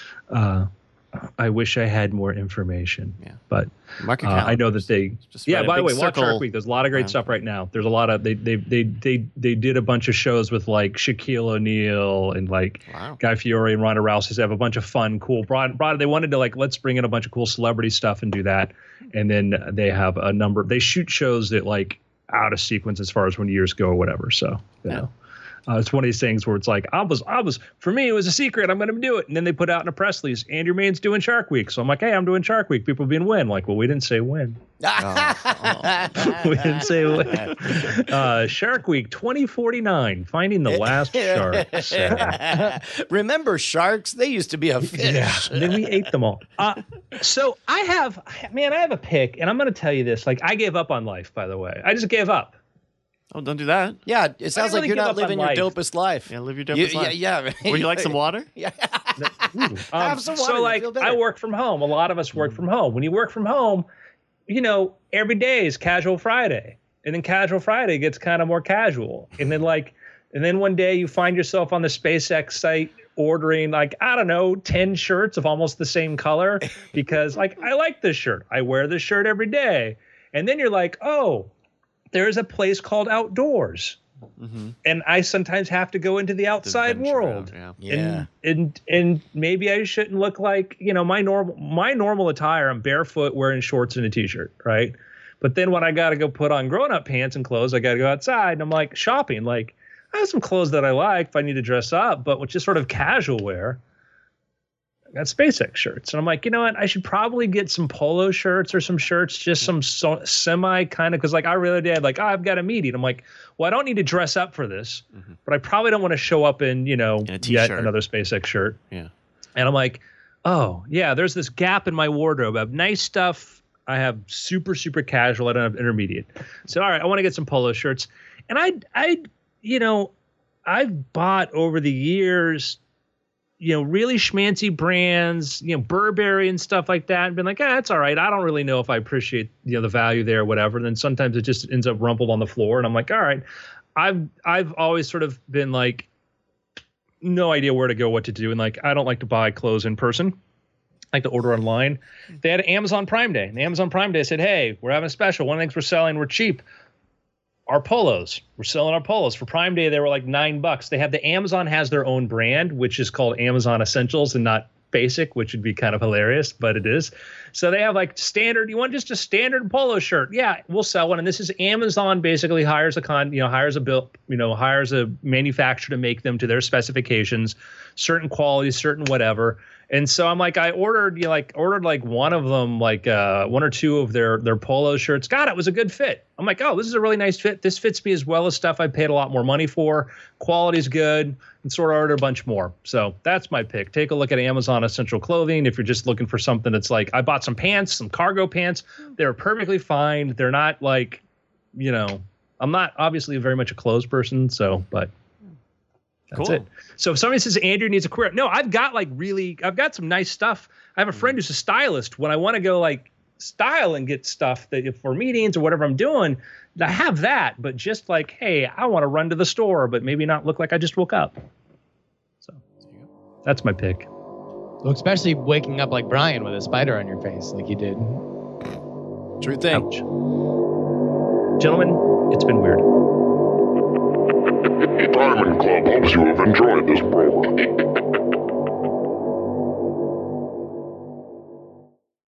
I wish I had more information, but I know that they. By the way, watch Shark Week. There's a lot of great stuff right now. There's a lot of they did a bunch of shows with like Shaquille O'Neal and like Guy Fieri and Ronda Rousey. They have a bunch of fun, cool. They wanted to like let's bring in a bunch of cool celebrity stuff and do that, and then they have a number. They shoot shows that like out of sequence as far as when years go or whatever. So It's one of these things where it's like, for me, it was a secret. I'm going to do it. And then they put out in a press release, Andrew Main's doing Shark Week. So I'm like, hey, I'm doing Shark Week. People being when? Like, well, we didn't say when. We didn't say when. Shark Week 2049, finding the last shark. So. Remember sharks? They used to be a fish. Yeah, then we ate them all. So I have a pick, and I'm going to tell you this. Like, I gave up on life, by the way. I just gave up. Oh, don't do that. Yeah, it sounds like you're not living your dopest life. Yeah, live your dopest life. Yeah. Would you like some water? Yeah. Have some water. So, like, I work from home. A lot of us work from home. When you work from home, every day is casual Friday. And then casual Friday gets kind of more casual. And then one day you find yourself on the SpaceX site ordering 10 shirts of almost the same color because I like this shirt. I wear this shirt every day. And then you're like, oh, there's a place called Outdoors. Mm-hmm. And I sometimes have to go into the outside world. Yeah. And maybe I shouldn't look like, my normal attire. I'm barefoot wearing shorts and a t-shirt, right? But then when I got to go put on grown-up pants and clothes, I got to go outside and I'm like shopping. Like, I have some clothes that I like if I need to dress up, but with just sort of casual wear, I got SpaceX shirts. And I'm like, you know what? I should probably get some polo shirts or some shirts, just some semi kind of, because I really did I've got a meeting. I'm like, well, I don't need to dress up for this, but I probably don't want to show up in, in a yet another SpaceX shirt. Yeah. And I'm like, oh, yeah, there's this gap in my wardrobe. I have nice stuff. I have super, super casual. I don't have intermediate. So, all right, I want to get some polo shirts. And I've bought over the years, really schmancy brands, Burberry and stuff like that, and been like, that's all right. I don't really know if I appreciate, the value there or whatever. And then sometimes it just ends up rumpled on the floor. And I'm like, all right, I've always sort of been like, no idea where to go, what to do. And I don't like to buy clothes in person. I like to order online. They had Amazon Prime Day. And the Amazon Prime Day said, hey, we're having a special. One of the things we're selling, we're cheap. Our polos. We're selling our polos. For Prime Day, they were like $9. They have Amazon has their own brand, which is called Amazon Essentials and not Basic, which would be kind of hilarious, but it is. So they have standard. You want just a standard polo shirt? Yeah, we'll sell one. And this is Amazon basically hires a manufacturer to make them to their specifications, certain qualities, certain whatever. And so I'm like, I ordered one of them, one or two of their polo shirts. God, it was a good fit. I'm like, oh, this is a really nice fit. This fits me as well as stuff I paid a lot more money for. Quality's good. And sort of order a bunch more. So that's my pick. Take a look at Amazon Essential Clothing. If you're just looking for something that's I bought some pants, some cargo pants. They're perfectly fine. They're not I'm not obviously very much a clothes person. So, but that's cool. it. So if somebody says Andrew needs a career, no, I've got I've got some nice stuff. I have a friend who's a stylist. When I want to go style and get stuff that for meetings or whatever I'm doing, I have that. But just hey, I want to run to the store, but maybe not look like I just woke up. So that's my pick. Well, especially waking up like Brian with a spider on your face, like you did. True thing. Ouch. Gentlemen, it's been weird. Diamond Club hopes you have enjoyed this program.